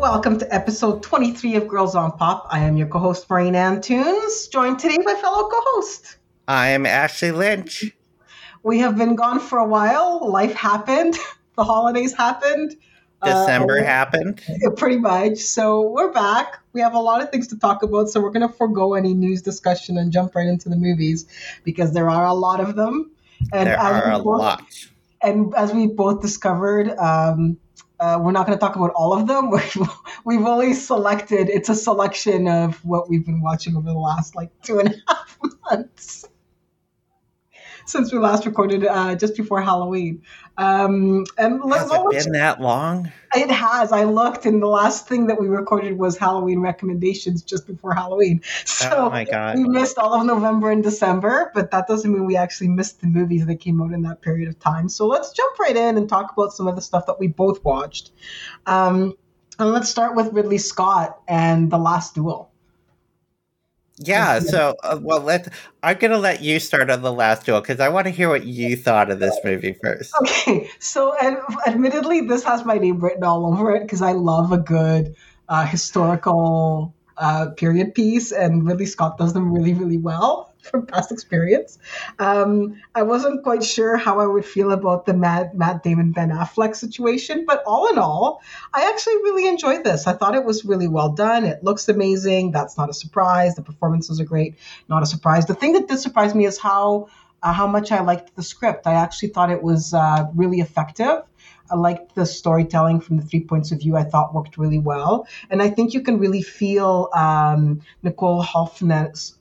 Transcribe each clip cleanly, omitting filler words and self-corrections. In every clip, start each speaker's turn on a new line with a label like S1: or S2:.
S1: welcome to episode 23 of Girls on Pop. I am your co-host, Maureen Ann Tunes, joined today by fellow co-host.
S2: I am Ashley Lynch.
S1: We have been gone for a while. Life happened. The holidays happened.
S2: December happened.
S1: Pretty much. So we're back. We have a lot of things to talk about, so we're going to forego any news discussion and jump right into the movies because there are a lot of them.
S2: And there are a lot.
S1: And as we both discovered, we're not going to talk about all of them. We've only selected, it's a selection of what we've been watching over the last 2.5 months since we last recorded just before Halloween.
S2: Has it been that long?
S1: It has. I looked, and the last thing that we recorded was Halloween recommendations just before Halloween. So
S2: oh my God.
S1: We missed all of November and December, but that doesn't mean we actually missed the movies that came out in that period of time. So let's jump right in and talk about some of the stuff that we both watched. And let's start with Ridley Scott and The Last Duel.
S2: Yeah, so, I'm going to let you start on The Last Duel because I want to hear what you thought of this movie first.
S1: Okay, so admittedly, this has my name written all over it because I love a good historical period piece, and Ridley Scott does them really, really well from past experience. I wasn't quite sure how I would feel about the Matt Damon, Ben Affleck situation, but all in all, I actually really enjoyed this. I thought it was really well done. It looks amazing. That's not a surprise. The performances are great. Not a surprise. The thing that did surprise me is how much I liked the script. I actually thought it was really effective. I liked the storytelling from the 3 points of view. I thought worked really well. And I think you can really feel Nicole Hofstadter's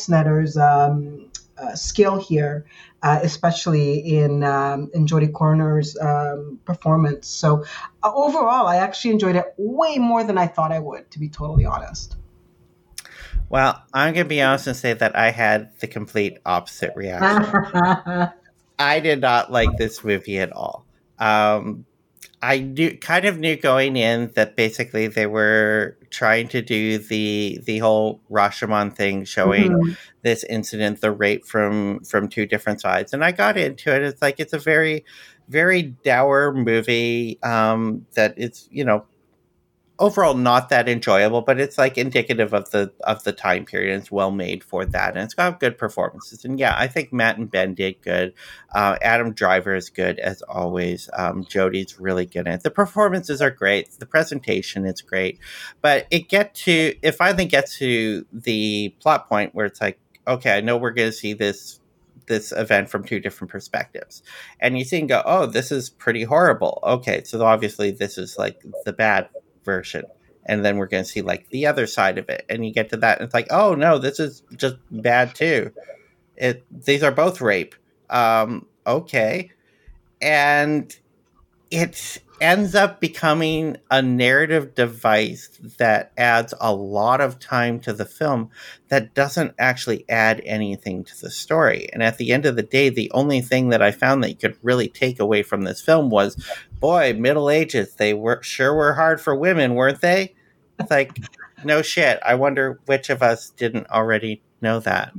S1: skill here, especially in Jodie Comer's performance. So overall, I actually enjoyed it way more than I thought I would, to be totally honest.
S2: Well, I'm going to be honest and say that I had the complete opposite reaction. I did not like this movie at all. I knew going in that basically they were trying to do the whole Rashomon thing, showing this incident, the rape from two different sides, and I got into it. It's a very, very dour movie that it's overall not that enjoyable, but it's indicative of the time period. And it's well made for that, and it's got good performances. And yeah, I think Matt and Ben did good. Adam Driver is good as always. Jodie's really good in it. The performances are great. The presentation is great, but it finally gets to the plot point where it's okay, I know we're going to see this event from two different perspectives, and you see and go, oh, this is pretty horrible. Okay, so obviously this is the bad version, and then we're going to see the other side of it, and you get to that and it's oh no, this is just bad too. These are both rape. Okay, and it ends up becoming a narrative device that adds a lot of time to the film that doesn't actually add anything to the story. And at the end of the day, the only thing that I found that you could really take away from this film was, boy, Middle Ages, they were hard for women, weren't they? It's no shit. I wonder which of us didn't already know that.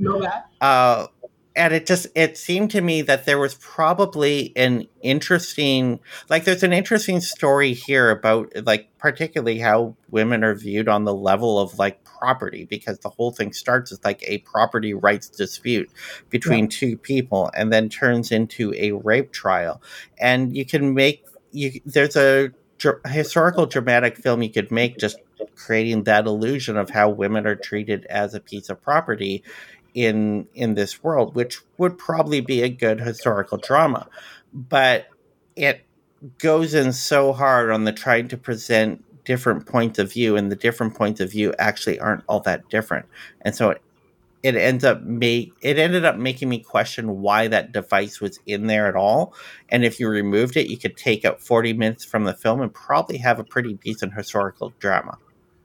S2: And it seemed to me that there was probably an interesting, there's an interesting story here about, particularly how women are viewed on the level of, property, because the whole thing starts as, a property rights dispute between two people and then turns into a rape trial. And there's a historical dramatic film you could make just creating that illusion of how women are treated as a piece of property in this world, which would probably be a good historical drama. But it goes in so hard on the trying to present different points of view, and the different points of view actually aren't all that different. And so it ended up making me question why that device was in there at all. And if you removed it, you could take out 40 minutes from the film and probably have a pretty decent historical drama.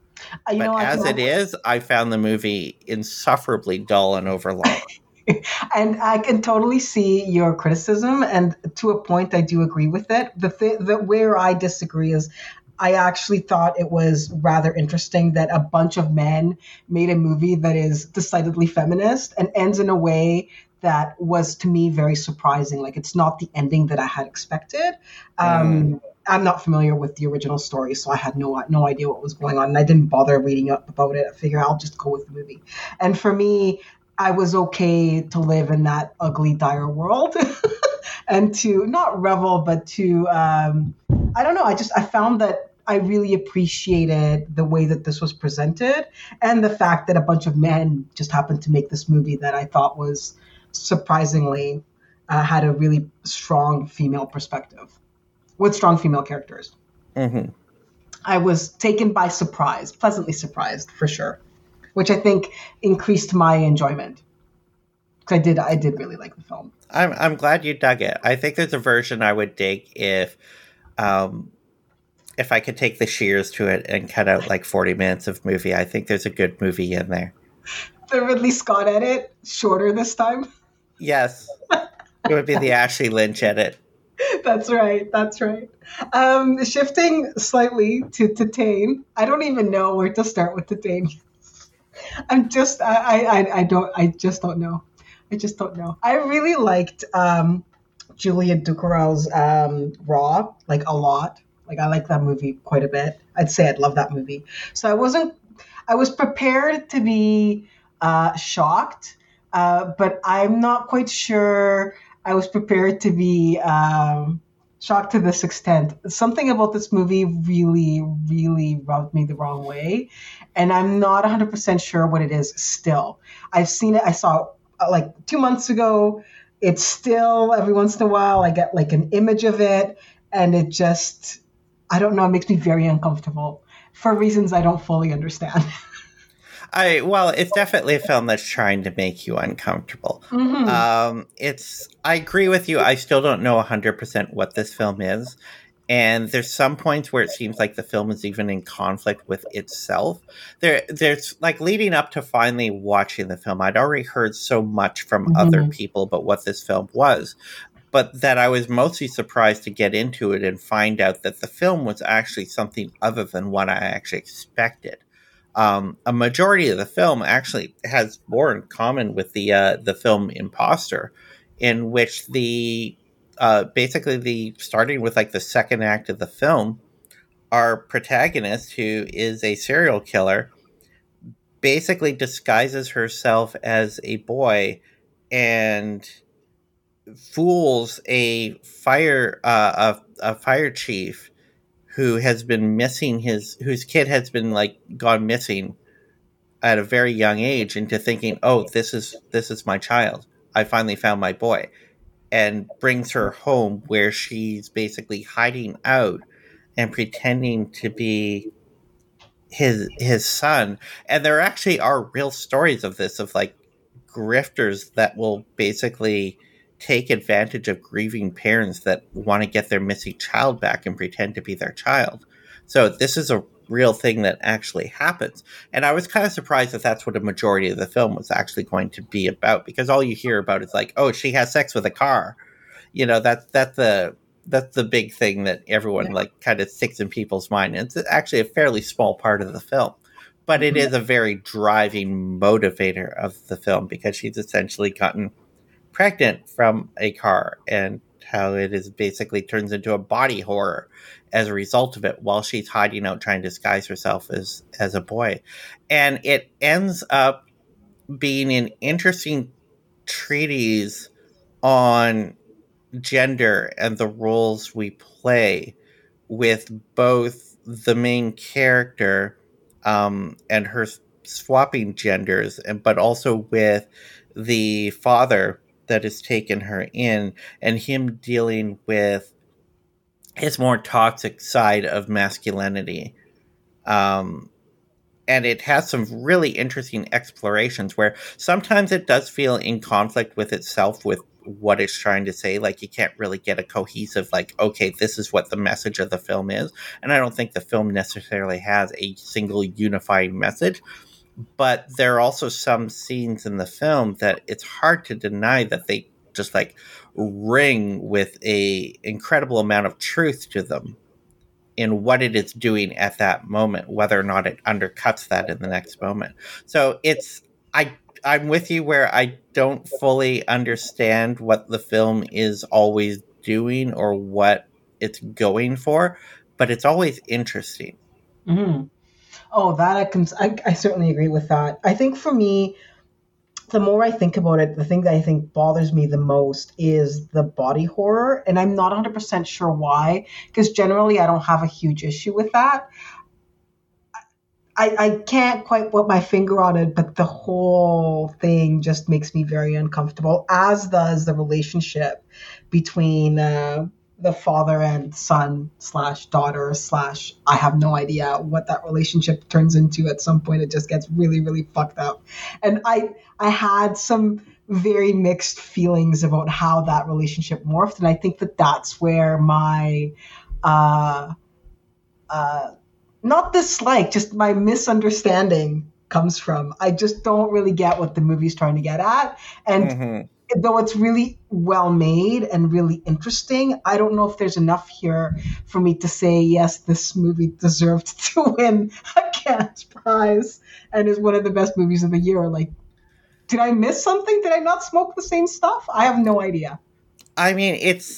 S2: I found the movie insufferably dull and overlong.
S1: And I can totally see your criticism, and to a point, I do agree with it. Where I disagree is, I actually thought it was rather interesting that a bunch of men made a movie that is decidedly feminist and ends in a way that was, to me, very surprising. It's not the ending that I had expected. I'm not familiar with the original story, so I had no idea what was going on, and I didn't bother reading up about it. I figure I'll just go with the movie. And for me, I was okay to live in that ugly, dire world, and to not revel, but to I don't know. I found that I really appreciated the way that this was presented, and the fact that a bunch of men just happened to make this movie that I thought was surprisingly had a really strong female perspective with strong female characters.
S2: Mm-hmm.
S1: I was taken by surprise, pleasantly surprised for sure, which I think increased my enjoyment. Because I did really like the film.
S2: I'm glad you dug it. I think there's a version I would dig if I could take the shears to it and cut out like 40 minutes of movie. I think there's a good movie in there.
S1: The Ridley Scott edit, shorter this time.
S2: Yes. It would be the Ashley Lynch edit.
S1: That's right. That's right. Shifting slightly to Titane. I don't even know where to start with Titane. I just don't know. I just don't know. I really liked Julia Ducournau's Raw, like a lot. Like I like that movie quite a bit. I'd say I'd love that movie. So I was prepared to be shocked, but I'm not quite sure I was prepared to be shocked to this extent. Something about this movie really, really rubbed me the wrong way, and I'm not 100% sure what it is still. I've seen it. I saw it like 2 months ago. It's still, every once in a while, I get like an image of it, and it just, I don't know, it makes me very uncomfortable for reasons I don't fully understand.
S2: Well, it's definitely a film that's trying to make you uncomfortable.
S1: Mm-hmm.
S2: I agree with you. I still don't know 100% what this film is. And there's some points where it seems like the film is even in conflict with itself. There's like leading up to finally watching the film, I'd already heard so much from other people about what this film was, but that I was mostly surprised to get into it and find out that the film was actually something other than what I actually expected. A majority of the film actually has more in common with the film Imposter, in which basically starting with like the second act of the film, our protagonist, who is a serial killer, basically disguises herself as a boy and fools a fire chief who has been missing whose kid has been like gone missing at a very young age, into thinking, oh, this is my child. I finally found my boy, and brings her home where she's basically hiding out and pretending to be his son. And there actually are real stories of this, of like grifters that will basically take advantage of grieving parents that want to get their missing child back and pretend to be their child. So this is a real thing that actually happens. And I was kind of surprised that that's what a majority of the film was actually going to be about, because all you hear about is like, oh, she has sex with a car. You know, that's the big thing that everyone like kind of sticks in people's mind. And it's actually a fairly small part of the film, but it is a very driving motivator of the film, because she's essentially gotten pregnant from a car, and how it is basically turns into a body horror as a result of it, while she's hiding out trying to disguise herself as a boy. And it ends up being an interesting treatise on gender and the roles we play, with both the main character and her swapping genders, but also with the father that has taken her in, and him dealing with his more toxic side of masculinity. Um, and it has some really interesting explorations where sometimes it does feel in conflict with itself, with what it's trying to say. Like, you can't really get a cohesive, like, okay, this is what the message of the film is. And I don't think the film necessarily has a single unifying message. But there are also some scenes in the film that it's hard to deny that they just like ring with a incredible amount of truth to them in what it is doing at that moment, whether or not it undercuts that in the next moment. So I'm with you where I don't fully understand what the film is always doing, or what it's going for, but it's always interesting.
S1: Hmm. Oh, that I certainly agree with that. I think for me, the more I think about it, the thing that I think bothers me the most is the body horror. And I'm not 100% sure why, because generally I don't have a huge issue with that. I can't quite put my finger on it, but the whole thing just makes me very uncomfortable, as does the relationship between the father and son slash daughter slash I have no idea what that relationship turns into. At some point, it just gets really, really fucked up. And I had some very mixed feelings about how that relationship morphed, and I think that that's where my uh, uh, not dislike, just my misunderstanding comes from. I just don't really get what the movie's trying to get at. And
S2: Hmm.
S1: though it's really well made and really interesting, I don't know if there's enough here for me to say, yes, this movie deserved to win a Cannes Prize and is one of the best movies of the year. Like, did I miss something? Did I not smoke the same stuff? I have no idea.
S2: I mean,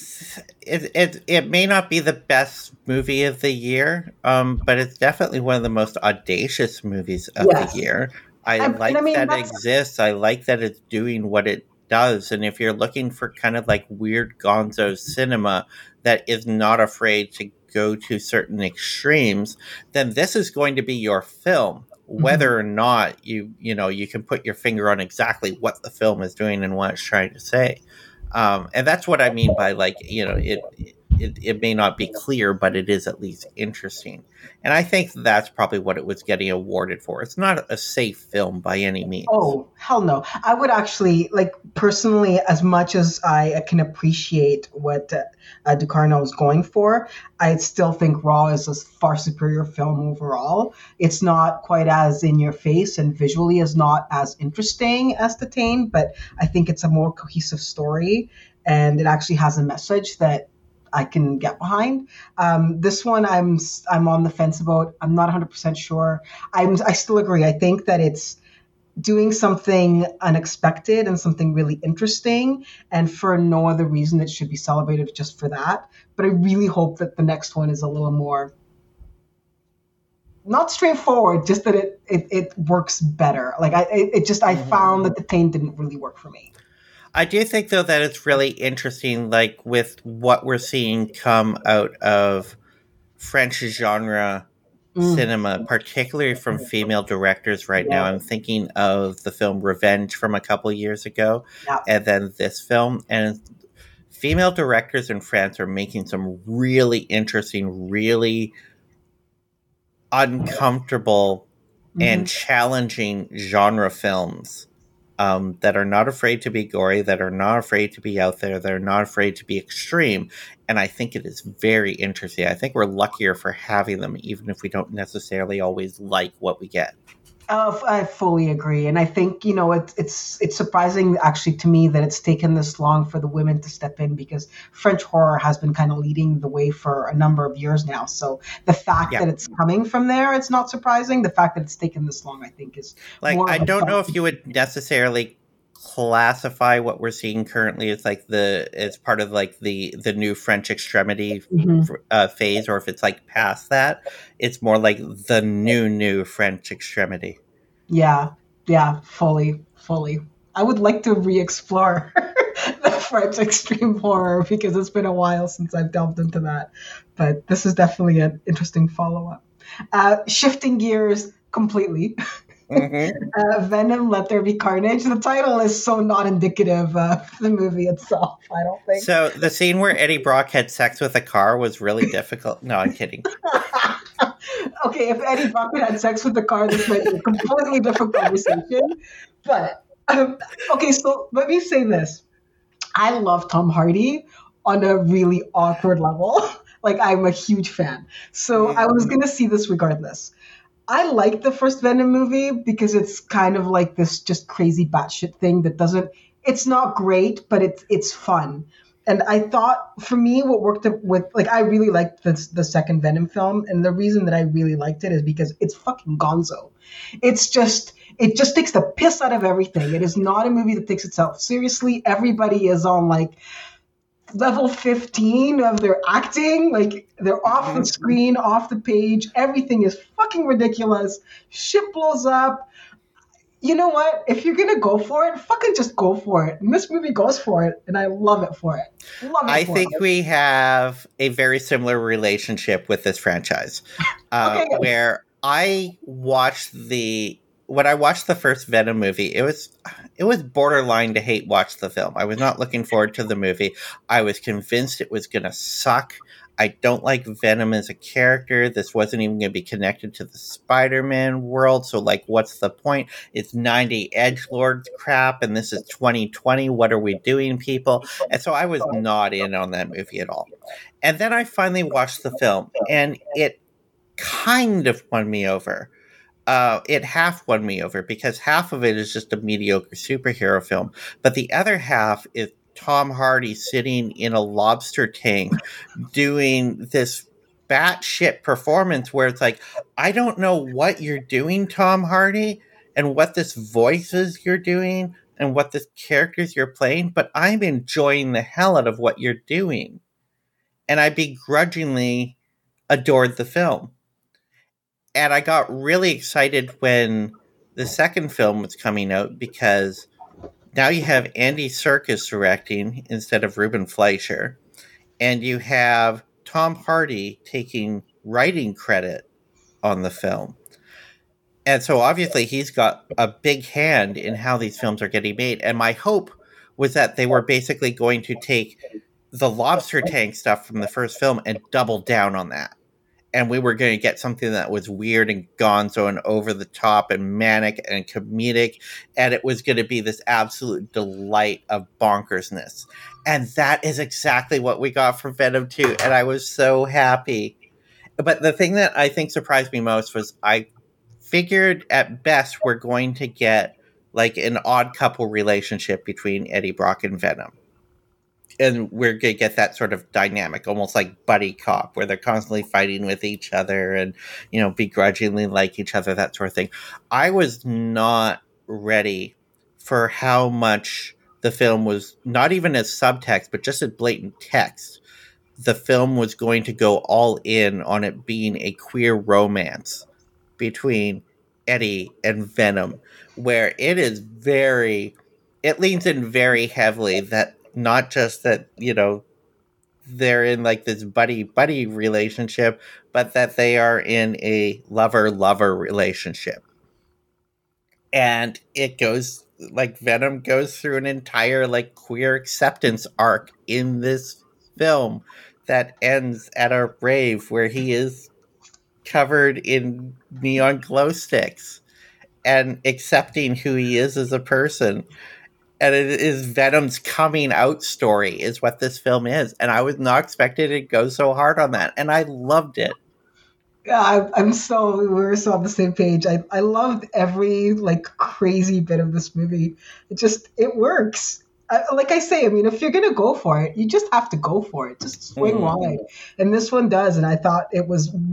S2: it may not be the best movie of the year, but it's definitely one of the most audacious movies of the
S1: Yes.
S2: year. I
S1: And I
S2: like
S1: mean,
S2: that it
S1: that's.
S2: exists. I like that it's doing what it does. And if you're looking for kind of like weird gonzo cinema that is not afraid to go to certain extremes, then this is going to be your film.
S1: Mhm.
S2: Whether or not you can put your finger on exactly what the film is doing and what it's trying to say. And that's what I mean by like, it may not be clear, but it is at least interesting. And I think that's probably what it was getting awarded for. It's not a safe film by any means.
S1: Oh, hell no. I would actually, like, personally, as much as I can appreciate what Ducarno is going for, I still think Raw is a far superior film overall. It's not quite as in your face and visually is not as interesting as Detain, but I think it's a more cohesive story and it actually has a message that I can get behind. This one, I'm on the fence about. I'm not 100% sure. I still agree. I think that it's doing something unexpected and something really interesting, and for no other reason it should be celebrated just for that. But I really hope that the next one is a little more not straightforward, just that it works better. Like I
S2: Mhm.
S1: found that the pain didn't really work for me.
S2: I do think though that it's really interesting, like with what we're seeing come out of French genre
S1: Mm,
S2: cinema, particularly from female directors right now.
S1: yeah,
S2: I'm thinking of the film Revenge from a couple years ago,
S1: yeah.
S2: and then this film. And female directors in France are making some really interesting, really uncomfortable
S1: Hmm.
S2: and challenging genre films that are not afraid to be gory, that are not afraid to be out there, that are not afraid to be extreme. And I think it is very interesting. I think we're luckier for having them, even if we don't necessarily always like what we get.
S1: I fully agree, and I think it's surprising actually to me that it's taken this long for the women to step in because French horror has been kind of leading the way for a number of years now. So the fact
S2: Yeah.
S1: that it's coming from there, it's not surprising. The fact that it's taken this long, I think, is
S2: Like,
S1: more
S2: I
S1: of a
S2: don't know if
S1: sign.
S2: you would necessarily classify what we're seeing currently as like as part of like the new French extremity
S1: Mhm.
S2: phase, or if it's like past that. It's more like the new French extremity.
S1: Yeah, yeah, fully. I would like to re-explore the French extreme horror because it's been a while since I've delved into that. But this is definitely an interesting follow-up. Shifting gears completely.
S2: Hmm.
S1: Venom, Let There Be Carnage. The title is so not indicative of the movie itself, I don't think.
S2: So the scene where Eddie Brock had sex with a car was really difficult. No, I'm kidding.
S1: Okay, if Eddie Brock had sex with the car, this might be a completely different conversation. But, okay, so let me say this. I love Tom Hardy on a really awkward level. Like, I'm a huge fan. So I was
S2: Hmm.
S1: going to see this regardless. I like the first Venom movie because it's kind of like this just crazy batshit thing that doesn't. It's not great, but it's fun. And I thought for me, what worked with like I really liked the second Venom film, and the reason that I really liked it is because it's fucking Gonzo. It just takes the piss out of everything. It is not a movie that takes itself seriously. Everybody is on like level 15 of their acting. Like, they're off the screen, off the page. Everything is fucking ridiculous. Shit blows up. You know what? If you're gonna go for it, fucking just go for it. And this movie goes for it, and I love it for it. Love it
S2: I
S1: for
S2: think
S1: it.
S2: we have a very similar relationship with this franchise,
S1: Okay, good.
S2: where when I watched the first Venom movie, it was borderline to hate watch the film. I was not looking forward to the movie. I was convinced it was going to suck. I don't like Venom as a character. This wasn't even going to be connected to the Spider-Man world. So, like, what's the point? It's 90 edgelord crap, and this is 2020. What are we doing, people? And so I was not in on that movie at all. And then I finally watched the film, and it kind of won me over. It half won me over because half of it is just a mediocre superhero film, but the other half is Tom Hardy sitting in a lobster tank doing this batshit performance where it's like, I don't know what you're doing, Tom Hardy, and what this voice is you're doing, and what this characters you're playing, but I'm enjoying the hell out of what you're doing. And I begrudgingly adored the film. And I got really excited when the second film was coming out because now you have Andy Serkis directing instead of Ruben Fleischer, and you have Tom Hardy taking writing credit on the film. And so obviously he's got a big hand in how these films are getting made. And my hope was that they were basically going to take the lobster tank stuff from the first film and double down on that. And we were going to get something that was weird and gonzo and over the top and manic and comedic. And it was going to be this absolute delight of bonkersness. And that is exactly what we got from Venom 2. And I was so happy. But the thing that I think surprised me most was I figured at best we're going to get like an odd couple relationship between Eddie Brock and Venom. And we're going to get that sort of dynamic, almost like buddy cop, where they're constantly fighting with each other and, begrudgingly like each other, that sort of thing. I was not ready for how much the film was, not even as subtext, but just as blatant text. The film was going to go all in on it being a queer romance between Eddie and Venom, where it leans in very heavily that not just that, they're in like this buddy relationship, but that they are in a lover relationship. And it goes like Venom goes through an entire like queer acceptance arc in this film that ends at a rave where he is covered in neon glow sticks and accepting who he is as a person. And it is Venom's coming out story is what this film is. And I was not expecting it to go so hard on that. And I loved it.
S1: Yeah, we're so on the same page. I loved every like crazy bit of this movie. It works. Like I say, I mean, if you're gonna go for it, you just have to go for it. Just swing wide, and this one does. And I thought it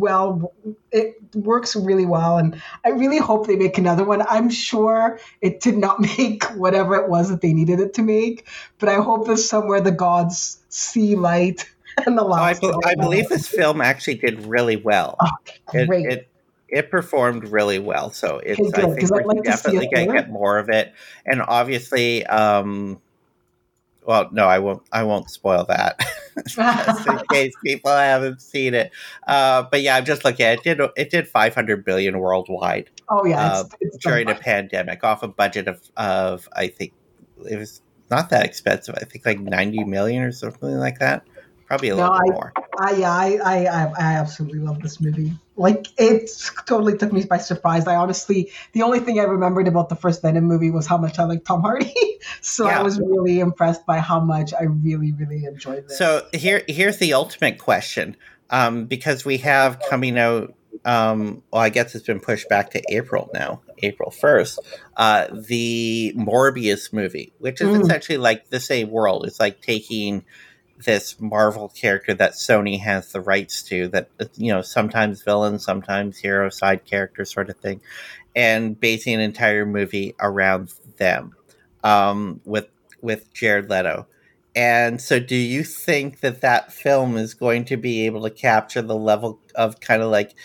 S1: works really well, and I really hope they make another one. I'm sure it did not make whatever it was that they needed it to make, but I hope that somewhere the gods see light.
S2: I believe this film actually did really well.
S1: Oh, great.
S2: It performed really well, so I think we're definitely going to get more of it. And obviously, well, no, I won't spoil that just in case people haven't seen it. But yeah, I'm just looking at it. It did 500 billion worldwide.
S1: Oh yeah,
S2: it's during a pandemic, off a budget of I think it was not that expensive. I think like 90 million or something like that. Probably a little bit more.
S1: I absolutely love this movie. Like, it totally took me by surprise. The only thing I remembered about the first Venom movie was how much I liked Tom Hardy. So yeah. I was really impressed by how much I really, really enjoyed this.
S2: So here's the ultimate question. Because we have coming out, well, I guess it's been pushed back to April now, April 1st, the Morbius movie, which is essentially like the same world. It's like taking this Marvel character that Sony has the rights to, that, sometimes villain, sometimes hero, side character sort of thing, and basing an entire movie around them, with Jared Leto. And so do you think that that film is going to be able to capture the level of kind of like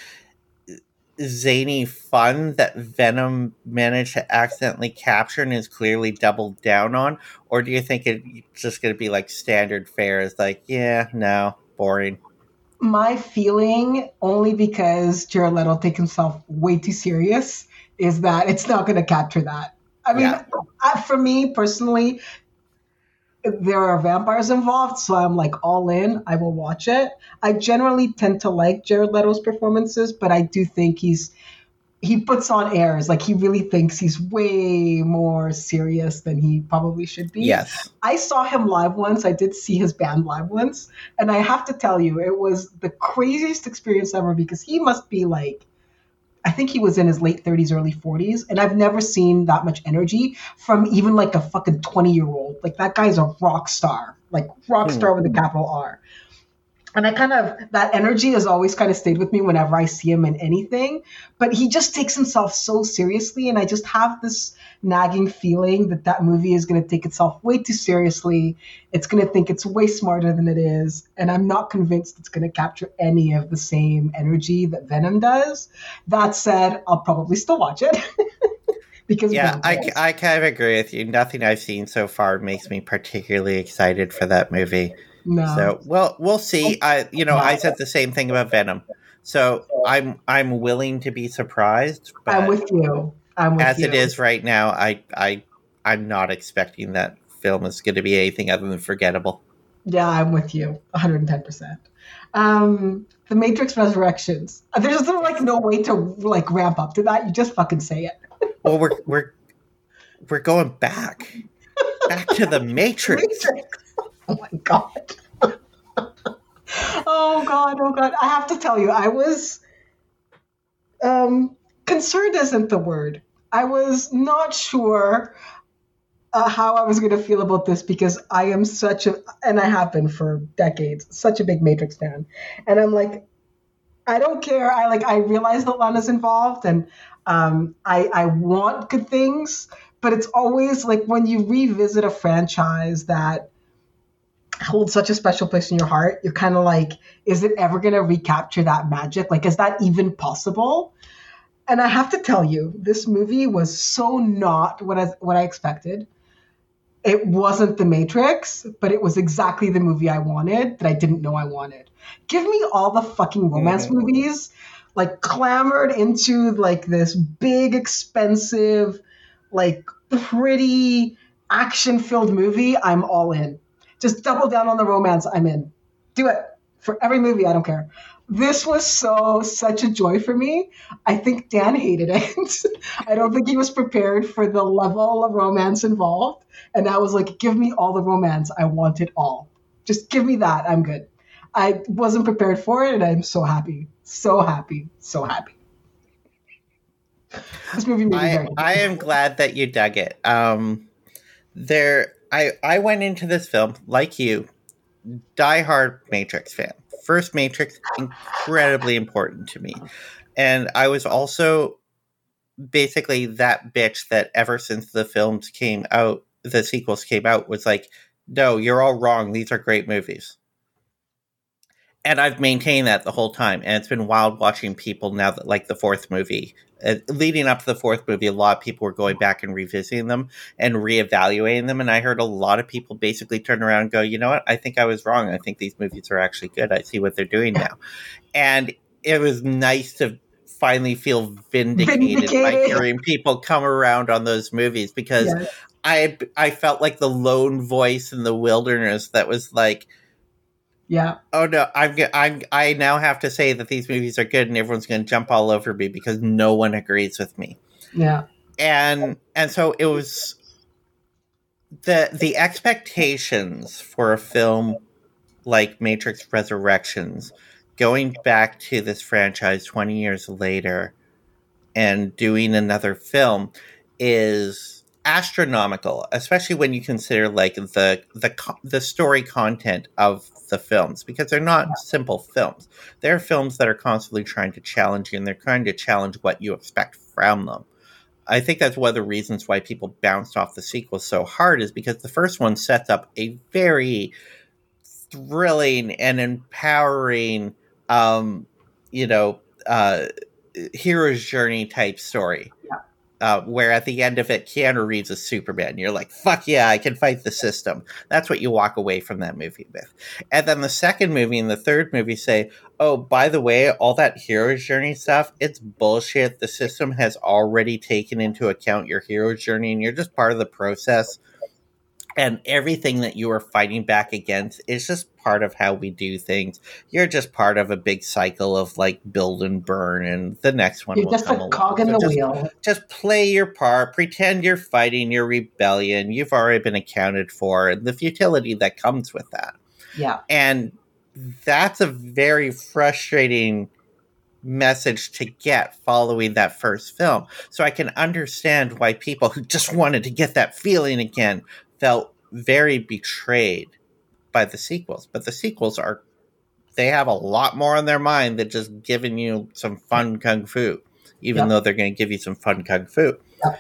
S2: zany fun that Venom managed to accidentally capture and is clearly doubled down on? Or do you think it's just going to be like standard fare? It's like, yeah, no, boring.
S1: My feeling, only because Jared Leto takes himself way too serious, is that it's not going to capture that. I mean,
S2: Yeah.
S1: for me personally, there are vampires involved, so I'm like all in. I will watch it. I generally tend to like Jared Leto's performances, but I do think he puts on airs. Like he really thinks he's way more serious than he probably should be.
S2: Yes.
S1: I saw him live once. I did see his band live once, and I have to tell you, it was the craziest experience ever because he must be like, I think he was in his late 30s, early 40s, and I've never seen that much energy from even like a fucking 20-year-old. Like that guy's a rock star, like rock star with a capital R. And I kind of, that energy has always kind of stayed with me whenever I see him in anything. But he just takes himself so seriously. And I just have this nagging feeling that that movie is going to take itself way too seriously. It's going to think it's way smarter than it is. And I'm not convinced it's going to capture any of the same energy that Venom does. That said, I'll probably still watch it. Because
S2: yeah, I kind of agree with you. Nothing I've seen so far makes me particularly excited for that movie.
S1: No.
S2: So, well, we'll see. I said the same thing about Venom. So I'm willing to be surprised. But
S1: I'm with you.
S2: As it is right now, I'm not expecting that film is going to be anything other than forgettable.
S1: Yeah, I'm with you 110%. The Matrix Resurrections. There's like no way to like ramp up to that. You just fucking say it.
S2: Well, we're going back to the Matrix.
S1: Oh my god. Oh god. I have to tell you, I was concerned isn't the word. I was not sure how I was going to feel about this because I am and I have been for decades, such a big Matrix fan. And I'm like, I don't care. I realize that Lana's involved and I want good things, but it's always like when you revisit a franchise that holds such a special place in your heart, you're kind of like, is it ever going to recapture that magic? Like, is that even possible? And I have to tell you, this movie was so not what I expected. It wasn't The Matrix, but it was exactly the movie I wanted that I didn't know I wanted. Give me all the fucking romance movies, like clamored into like this big, expensive, like pretty action-filled movie. I'm all in. Just double down on the romance. I'm in. Do it for every movie. I don't care. This was such a joy for me. I think Dan hated it. I don't think he was prepared for the level of romance involved. And I was like, give me all the romance. I want it all. Just give me that. I'm good. I wasn't prepared for it, and I'm so happy. So happy. So happy. This movie made me very happy.
S2: I am glad that you dug it. I went into this film, like you, diehard Matrix fan. First Matrix, incredibly important to me. And I was also basically that bitch that ever since the films came out, the sequels came out, was like, no, you're all wrong. These are great movies. And I've maintained that the whole time. And it's been wild watching people now that like the fourth movie. Leading up to the fourth movie, a lot of people were going back and revisiting them and reevaluating them. And I heard a lot of people basically turn around and go, you know what? I think I was wrong. I think these movies are actually good. I see what they're doing now. And it was nice to finally feel vindicated by hearing people come around on those movies because I felt like the lone voice in the wilderness that was like,
S1: yeah.
S2: Oh no! I now have to say that these movies are good, and everyone's going to jump all over me because no one agrees with me.
S1: Yeah.
S2: And so it was the expectations for a film like Matrix Resurrections, going back to this franchise 20 years later, and doing another film is astronomical, especially when you consider like the story content of the films, because they're not simple films. They're films that are constantly trying to challenge you, and they're trying to challenge what you expect from them. I think that's one of the reasons why people bounced off the sequel so hard, is because the first one sets up a very thrilling and empowering, you know, hero's journey type story.
S1: Yeah.
S2: Where at the end of it, Keanu Reeves is Superman. You're like, fuck yeah, I can fight the system. That's what you walk away from that movie with. And then the second movie and the third movie say, oh, by the way, all that hero's journey stuff, it's bullshit. The system has already taken into account your hero's journey, and you're just part of the process. And everything that you are fighting back against is just part of how we do things. You're just part of a big cycle of like build and burn, and the next one
S1: You're
S2: will
S1: just
S2: come
S1: a
S2: along.
S1: cog in
S2: So
S1: the wheel.
S2: just play your part, pretend you're fighting your rebellion. You've already been accounted for, and the futility that comes with that.
S1: Yeah.
S2: And that's a very frustrating message to get following that first film. So I can understand why people who just wanted to get that feeling again felt very betrayed by the sequels. But the sequels they have a lot more on their mind than just giving you some fun kung fu, even though they're going to give you some fun kung fu.
S1: Yep.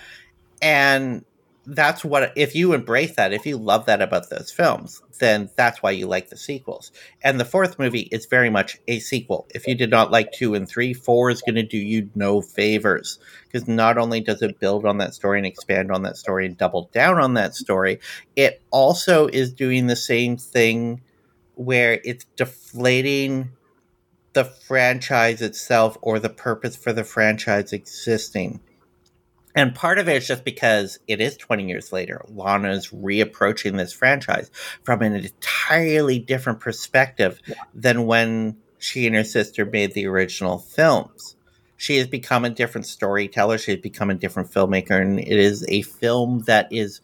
S2: And that's what, if you embrace that, if you love that about those films, then that's why you like the sequels. And the fourth movie is very much a sequel. If you did not like 2 and 3, 4 is going to do you no favors, because not only does it build on that story and expand on that story and double down on that story, it also is doing the same thing where it's deflating the franchise itself or the purpose for the franchise existing. And part of it is just because it is 20 years later. Lana's reapproaching this franchise from an entirely different perspective than when she and her sister made the original films. She has become a different storyteller. She has become a different filmmaker. And it is a film that is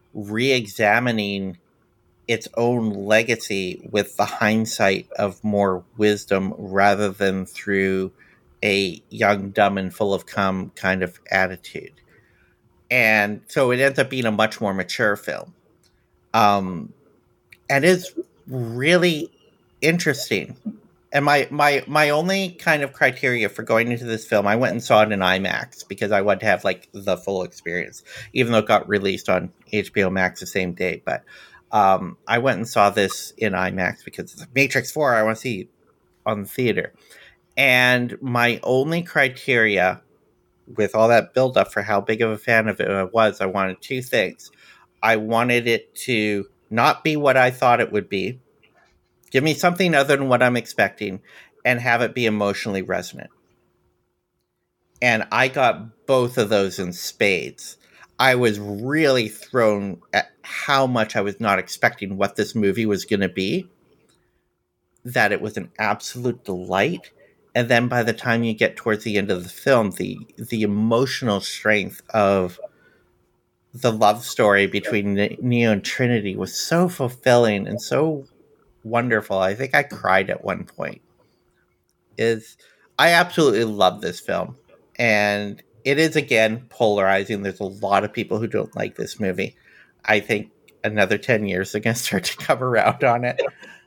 S2: re-examining its own legacy with the hindsight of more wisdom rather than through a young, dumb, and full of cum kind of attitude. And so it ends up being a much more mature film. And it's really interesting. And my only kind of criteria for going into this film, I went and saw it in IMAX because I wanted to have like the full experience, even though it got released on HBO Max the same day. But I went and saw this in IMAX because it's Matrix 4 I want to see on the theater. And my only criteria with all that buildup for how big of a fan of it I was, I wanted two things. I wanted it to not be what I thought it would be, give me something other than what I'm expecting, and have it be emotionally resonant. And I got both of those in spades. I was really thrown at how much I was not expecting what this movie was going to be, that it was an absolute delight. And then by the time you get towards the end of the film, the emotional strength of the love story between Neo and Trinity was so fulfilling and so wonderful. I think I cried at one point. I absolutely love this film. And it is, again, polarizing. There's a lot of people who don't like this movie. I think another 10 years they're going to start to come around on it.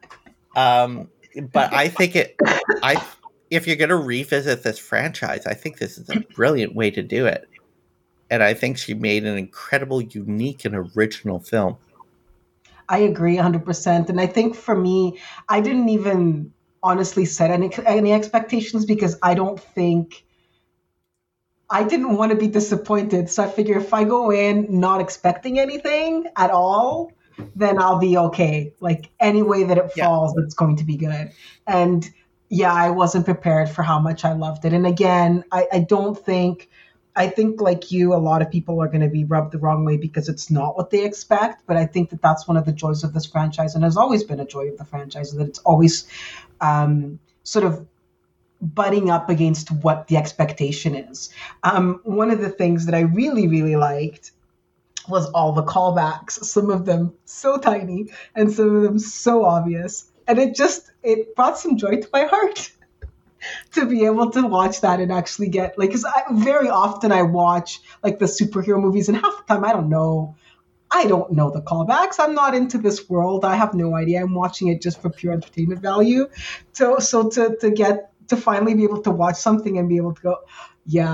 S2: But I think if you're going to revisit this franchise, I think this is a brilliant way to do it. And I think she made an incredible, unique, and original film.
S1: I agree 100%. And I think for me, I didn't even honestly set any expectations because I don't think I didn't want to be disappointed. So I figure if I go in not expecting anything at all, then I'll be okay. Like any way that it falls, it's going to be good. And yeah, I wasn't prepared for how much I loved it. And again, I think like you, a lot of people are going to be rubbed the wrong way because it's not what they expect. But I think that that's one of the joys of this franchise, and has always been a joy of the franchise, that it's always sort of butting up against what the expectation is. One of the things that I really, really liked was all the callbacks, some of them so tiny and some of them so obvious. And it brought some joy to my heart to be able to watch that and actually get, like, because very often I watch like the superhero movies and half the time I don't know the callbacks. I'm not into this world. I have no idea. I'm watching it just for pure entertainment value. So to finally be able to watch something and be able to go, yeah,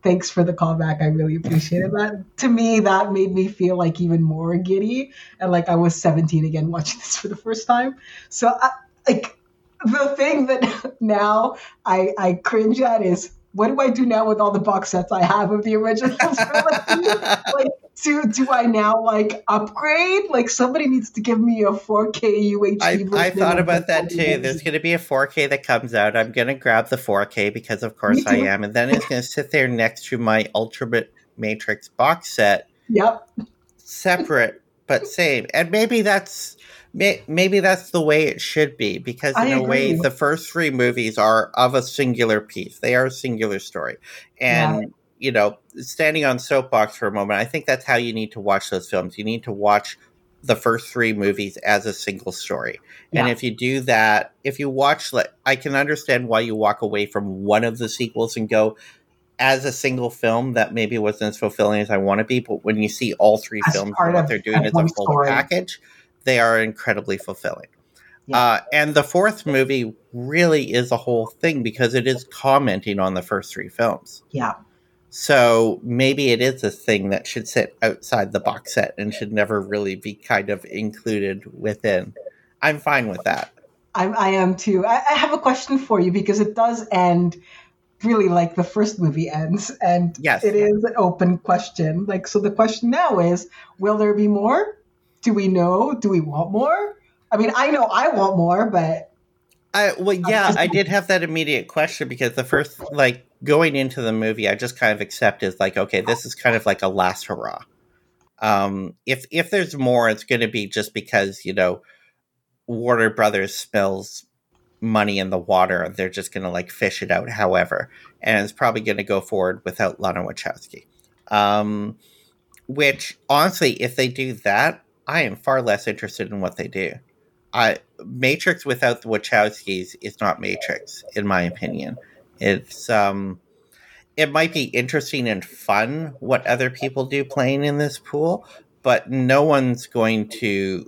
S1: Thanks for the callback. I really appreciated that. To me, that made me feel like even more giddy and like I was 17 again watching this for the first time. So, like, the thing that now I cringe at is what do I do now with all the box sets I have of the original trilogy? Like, do I now like upgrade? Like, somebody needs to give me a 4K UHD version.
S2: I thought
S1: of
S2: about that
S1: the
S2: too. There's going to be a 4K that comes out. I'm going to grab the 4K because, of
S1: Me
S2: course, I
S1: too.
S2: am. And then it's going to sit there next to my Ultimate Matrix box set,
S1: Yep.
S2: separate but same. And maybe that's the way it should be, because
S1: I
S2: in a way,
S1: agree.
S2: the first three movies are of a singular piece. They are a singular story.
S1: Yeah.
S2: And standing on soapbox for a moment, I think that's how you need to watch those films. You need to watch the first three movies as a single story. And
S1: Yeah.
S2: if you do that, if you watch, I can understand why you walk away from one of the sequels and go, as a single film, that maybe wasn't as fulfilling as I want to be. But when you see all three
S1: As
S2: films and
S1: part
S2: what they're doing
S1: of
S2: as a
S1: one
S2: full
S1: story.
S2: package, they are incredibly fulfilling.
S1: Yeah.
S2: And the fourth movie really is a whole thing because it is commenting on the first three films.
S1: Yeah.
S2: So maybe it is a thing that should sit outside the box set and should never really be kind of included within. I'm fine with that.
S1: I am too. I have a question for you because it does end really like the first movie ends, and
S2: Yes.
S1: it is an open question. Like, so the question now is, will there be more? Do we know? Do we want more? I mean, I know I want more, but
S2: I did have that immediate question because the first, like, going into the movie, I just kind of accepted, like, okay, this is kind of like a last hurrah. If there's more, it's going to be just because, Warner Brothers spills money in the water and they're just going to, like, fish it out however. And it's probably going to go forward without Lana Wachowski. Which, honestly, if they do that, I am far less interested in what they do. Matrix without the Wachowskis is not Matrix, in my opinion. It's it might be interesting and fun what other people do playing in this pool, but no one's going to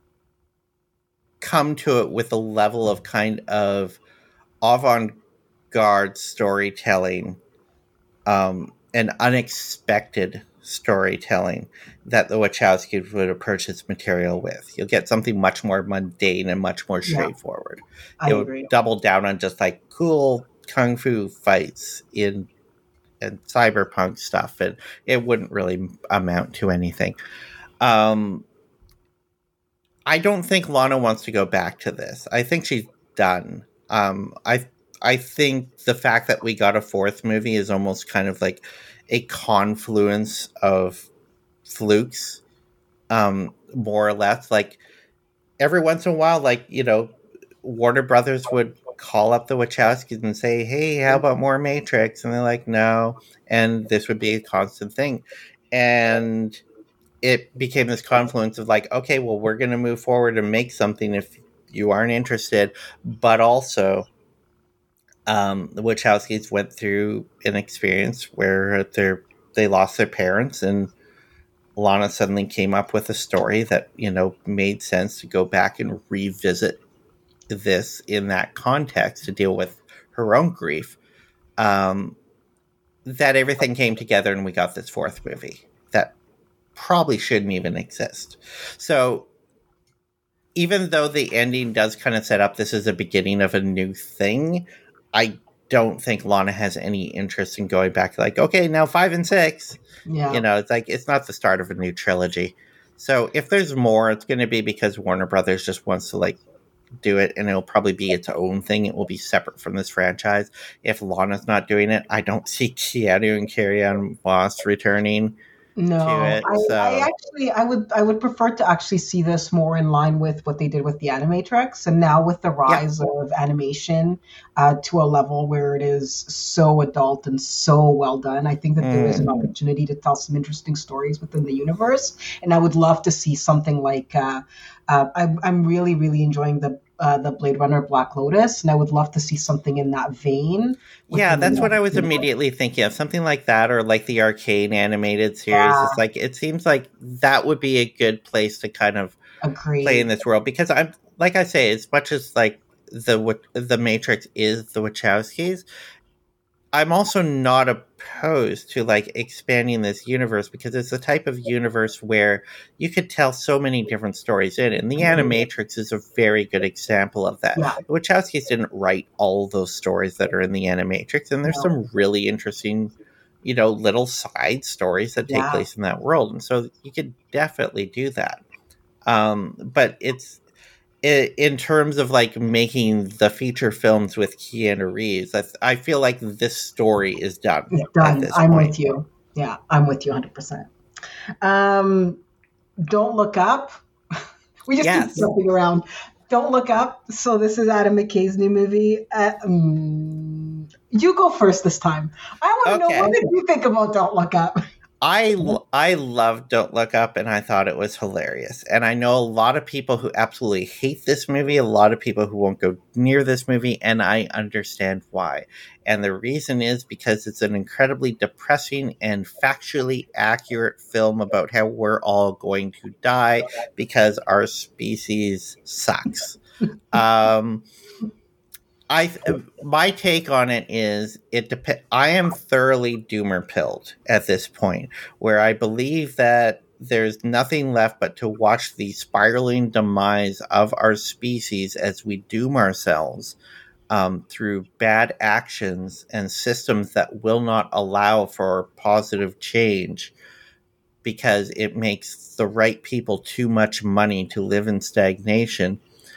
S2: come to it with a level of kind of avant-garde storytelling, and unexpected storytelling that the Wachowskis would approach this material with. You'll get something much more mundane and much more straightforward.
S1: I agree.
S2: Double down on just like cool kung fu fights and cyberpunk stuff, and it wouldn't really amount to anything. I don't think Lana wants to go back to this. I think she's done. I think the fact that we got a fourth movie is almost kind of like a confluence of flukes, more or less. Like, every once in a while, like, Warner Brothers would call up the Wachowskis and say, hey, how about more Matrix? And they're like, no. And this would be a constant thing. And it became this confluence of like, okay, well, we're going to move forward and make something if you aren't interested. But also, the Wachowskis went through an experience where they lost their parents, and Lana suddenly came up with a story that, made sense to go back and revisit this in that context to deal with her own grief. That everything came together and we got this fourth movie that probably shouldn't even exist. So even though the ending does kind of set up this is a beginning of a new thing, I don't think Lana has any interest in going back like, okay, now 5 and 6.
S1: Yeah.
S2: It's like, it's not the start of a new trilogy. So if there's more, it's going to be because Warner Brothers just wants to, like, do it, and it'll probably be its own thing. It will be separate from this franchise. If Lana's not doing it, I don't see Keanu and Carrie-Anne Moss returning
S1: No,
S2: to it.
S1: I would prefer to actually see this more in line with what they did with the Animatrix, and now with the rise of animation to a level where it is so adult and so well done. I think that there is an opportunity to tell some interesting stories within the universe, and I would love to see something like I'm really really enjoying the Blade Runner Black Lotus, and I would love to see something in that vein.
S2: Yeah, that's what I was immediately thinking of. Something like that, or like the Arcane animated series. It's like, it seems like that would be a good place to kind of play in this world. Because I'm, like I say, as much as like the Matrix is the Wachowskis, I'm also not opposed to like expanding this universe because it's the type of universe where you could tell so many different stories in it. And the Animatrix is a very good example of that.
S1: Yeah.
S2: The Wachowskis didn't write all those stories that are in the Animatrix, and there's
S1: No.
S2: some really interesting, little side stories that take
S1: Yeah.
S2: place in that world. And so you could definitely do that. But it's in terms of like making the feature films with Keanu Reeves, I feel like this story is done
S1: It's
S2: at
S1: done.
S2: this
S1: I'm
S2: point.
S1: with you. Yeah, I'm with you 100%. Don't Look Up. We just keep jumping around. Don't Look Up. So this is Adam McKay's new movie. You go first this time. I want to know, what did you think about Don't Look Up?
S2: I love Don't Look Up, and I thought it was hilarious. And I know a lot of people who absolutely hate this movie, a lot of people who won't go near this movie, and I understand why. And the reason is because it's an incredibly depressing and factually accurate film about how we're all going to die because our species sucks. My take on it is I am thoroughly doomer pilled at this point, where I believe that there's nothing left but to watch the spiraling demise of our species as we doom ourselves through bad actions and systems that will not allow for positive change because it makes the right people too much money to live in stagnation.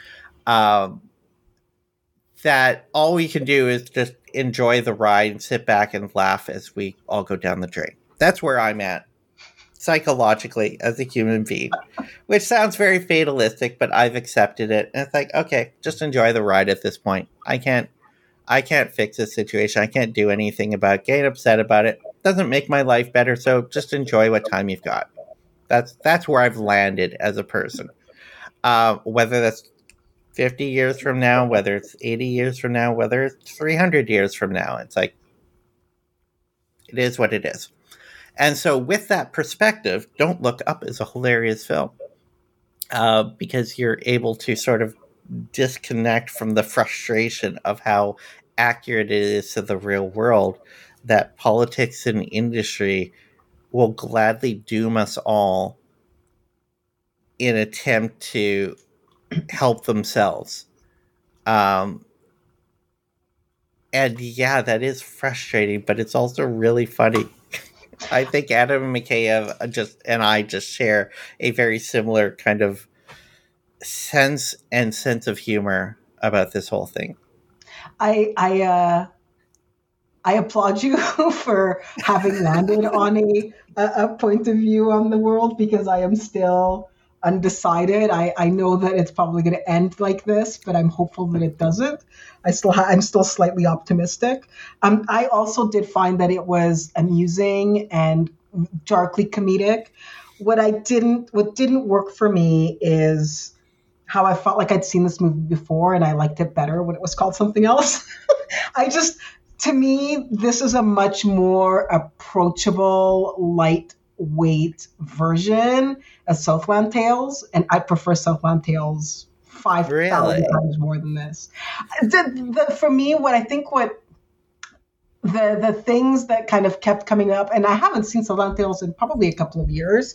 S2: That all we can do is just enjoy the ride and sit back and laugh as we all go down the drain. That's where I'm at psychologically as a human being, which sounds very fatalistic, but I've accepted it. And it's like, okay, just enjoy the ride at this point. I can't fix this situation. I can't do anything about getting upset about it. Doesn't make my life better. So just enjoy what time you've got. That's where I've landed as a person. Whether that's 50 years from now, whether it's 80 years from now, whether it's 300 years from now. It's like, it is what it is. And so with that perspective, Don't Look Up is a hilarious film because you're able to sort of disconnect from the frustration of how accurate it is to the real world, that politics and industry will gladly doom us all in an attempt to help themselves. And yeah, that is frustrating, but it's also really funny. I think Adam McKay and I just share a very similar kind of sense of humor about this whole thing.
S1: I applaud you for having landed on a point of view on the world, because I am still undecided. I know that it's probably going to end like this, but I'm hopeful that it doesn't. I'm still slightly optimistic. I also did find that it was amusing and darkly comedic. What didn't work for me is how I felt like I'd seen this movie before and I liked it better when it was called something else. To me, this is a much more approachable, lightweight version of Southland Tales, and I prefer Southland Tales 5,000 times more than this. For me, the things that kind of kept coming up, and I haven't seen Southland Tales in probably a couple of years.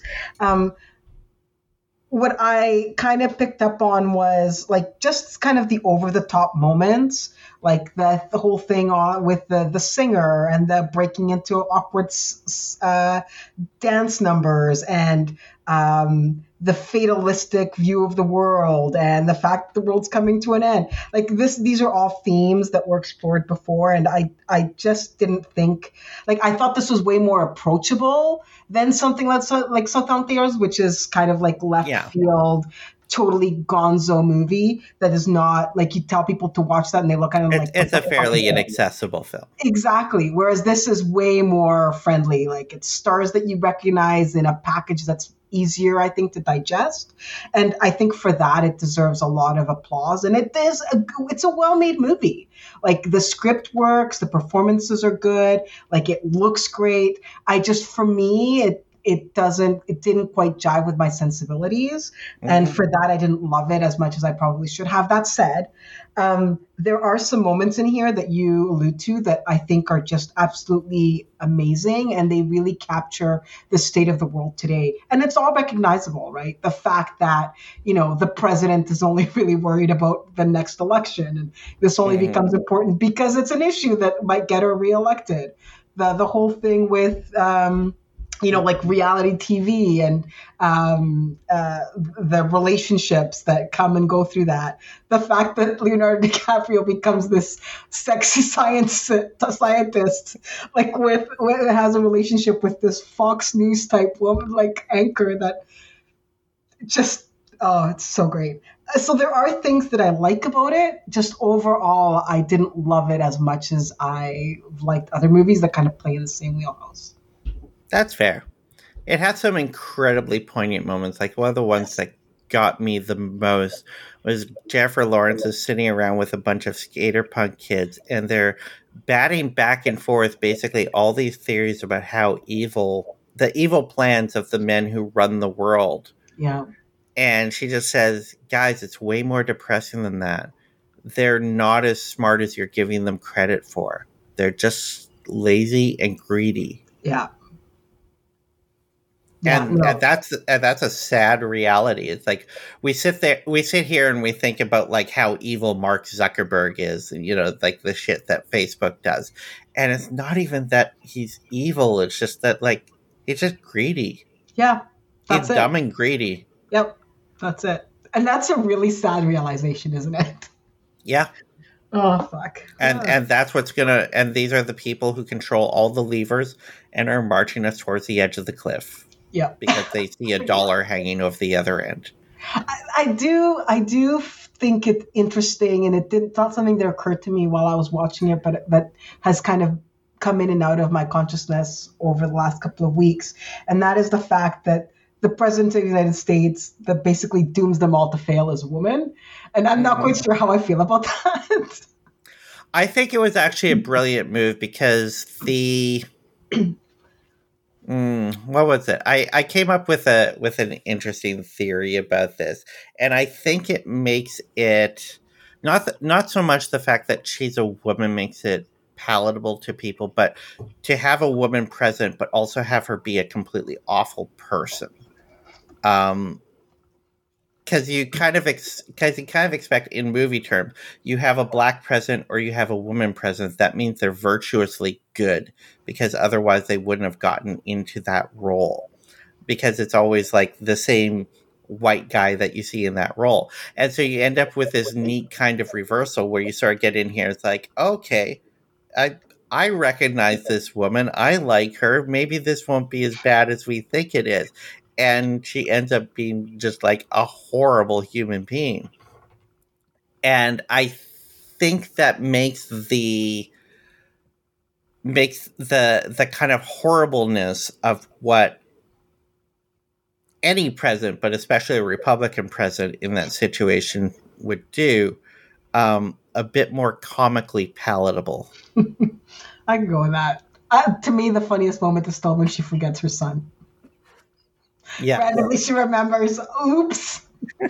S1: What I kind of picked up on was like just kind of the over the top moments, like the whole thing with the singer and the breaking into awkward dance numbers, and the fatalistic view of the world, and the fact that the world's coming to an end. Like these are all themes that were explored before, and I just didn't think, like, I thought this was way more approachable than something like Southland Tales, which is kind of like left field, totally gonzo movie that is not like, you tell people to watch that and they look at it like
S2: it's a fairly inaccessible film.
S1: Exactly. Whereas this is way more friendly. Like, it's stars that you recognize in a package that's easier, I think, to digest. And I think for that, it deserves a lot of applause. And it's a well-made movie. Like, the script works, the performances are good, like, it looks great. For me, it didn't quite jive with my sensibilities. And
S2: Mm-hmm.
S1: for that, I didn't love it as much as I probably should have. That said, there are some moments in here that you allude to that I think are just absolutely amazing, and they really capture the state of the world today. And it's all recognizable, right? The fact that, the president is only really worried about the next election, and this only
S2: Mm-hmm.
S1: becomes important because it's an issue that might get her reelected. The whole thing with like reality TV and the relationships that come and go through that. The fact that Leonardo DiCaprio becomes this sexy scientist, like with has a relationship with this Fox News type woman, like anchor that just it's so great. So there are things that I like about it. Just overall, I didn't love it as much as I liked other movies that kind of play in the same wheelhouse.
S2: That's fair. It had some incredibly poignant moments. Like one of the ones
S1: Yes.
S2: that got me the most was Jennifer Lawrence is sitting around with a bunch of skater punk kids, and they're batting back and forth basically all these theories about how the evil plans of the men who run the world.
S1: Yeah.
S2: And she just says, guys, it's way more depressing than that. They're not as smart as you're giving them credit for. They're just lazy and greedy.
S1: Yeah. Yeah.
S2: And
S1: No.
S2: that's a sad reality. It's like we sit here and we think about like how evil Mark Zuckerberg is, and like the shit that Facebook does. And it's not even that he's evil, it's just that like he's just greedy.
S1: Yeah.
S2: He's
S1: That's it.
S2: dumb and greedy.
S1: Yep. That's it. And that's a really sad realization, isn't it?
S2: Yeah.
S1: Oh fuck.
S2: And that's and these are the people who control all the levers and are marching us towards the edge of the cliff
S1: Yeah.
S2: because they see a dollar hanging over the other end.
S1: I do think it's interesting, and it's not something that occurred to me while I was watching it, but that has kind of come in and out of my consciousness over the last couple of weeks, and that is the fact that the president of the United States that basically dooms them all to fail as a woman, and I'm not quite sure how I feel about that.
S2: I think it was actually a brilliant move because what was it? I came up with an interesting theory about this, and I think it makes it not so much the fact that she's a woman makes it palatable to people, but to have a woman present, but also have her be a completely awful person. Because you kind of expect in movie terms, you have a black president or you have a woman president. That means they're virtuously good, because otherwise they wouldn't have gotten into that role. Because it's always like the same white guy that you see in that role, and so you end up with this neat kind of reversal where you sort of get in here. It's like, okay, I recognize this woman. I like her. Maybe this won't be as bad as we think it is. And she ends up being just like a horrible human being. And I think that makes the kind of horribleness of what any president, but especially a Republican president in that situation would do, a bit more comically palatable.
S1: I can go with that. To me, the funniest moment is still when she forgets her son.
S2: Yeah.
S1: Randomly, she remembers, oops.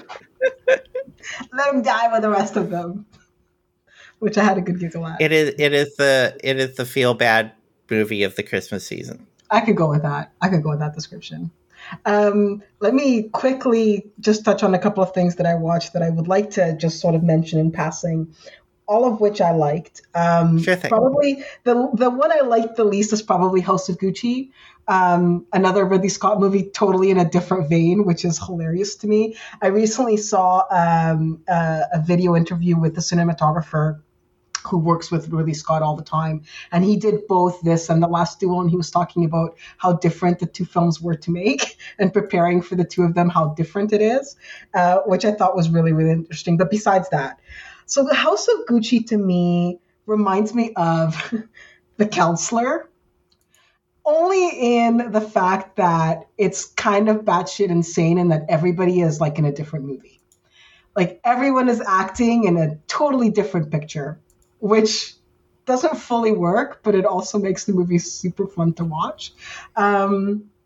S1: Let him die with the rest of them. Which I had a good giggle at.
S2: It is the feel bad movie of the Christmas season.
S1: I could go with that. Description. Let me quickly just touch on a couple of things that I watched that I would like to just sort of mention in passing, all of which I liked.
S2: Sure thing.
S1: Probably the one I liked the least is probably House of Gucci, another Ridley Scott movie, totally in a different vein, which is hilarious to me. I recently saw a video interview with the cinematographer who works with Ridley Scott all the time. And he did both this and The Last Duel, and he was talking about how different the two films were to make and preparing for the two of them, how different it is, which I thought was really, really interesting. But besides that, so the House of Gucci to me reminds me of The Counselor, only in the fact that it's kind of batshit insane and that everybody is like in a different movie. Like everyone is acting in a totally different picture, which doesn't fully work, but it also makes the movie super fun to watch.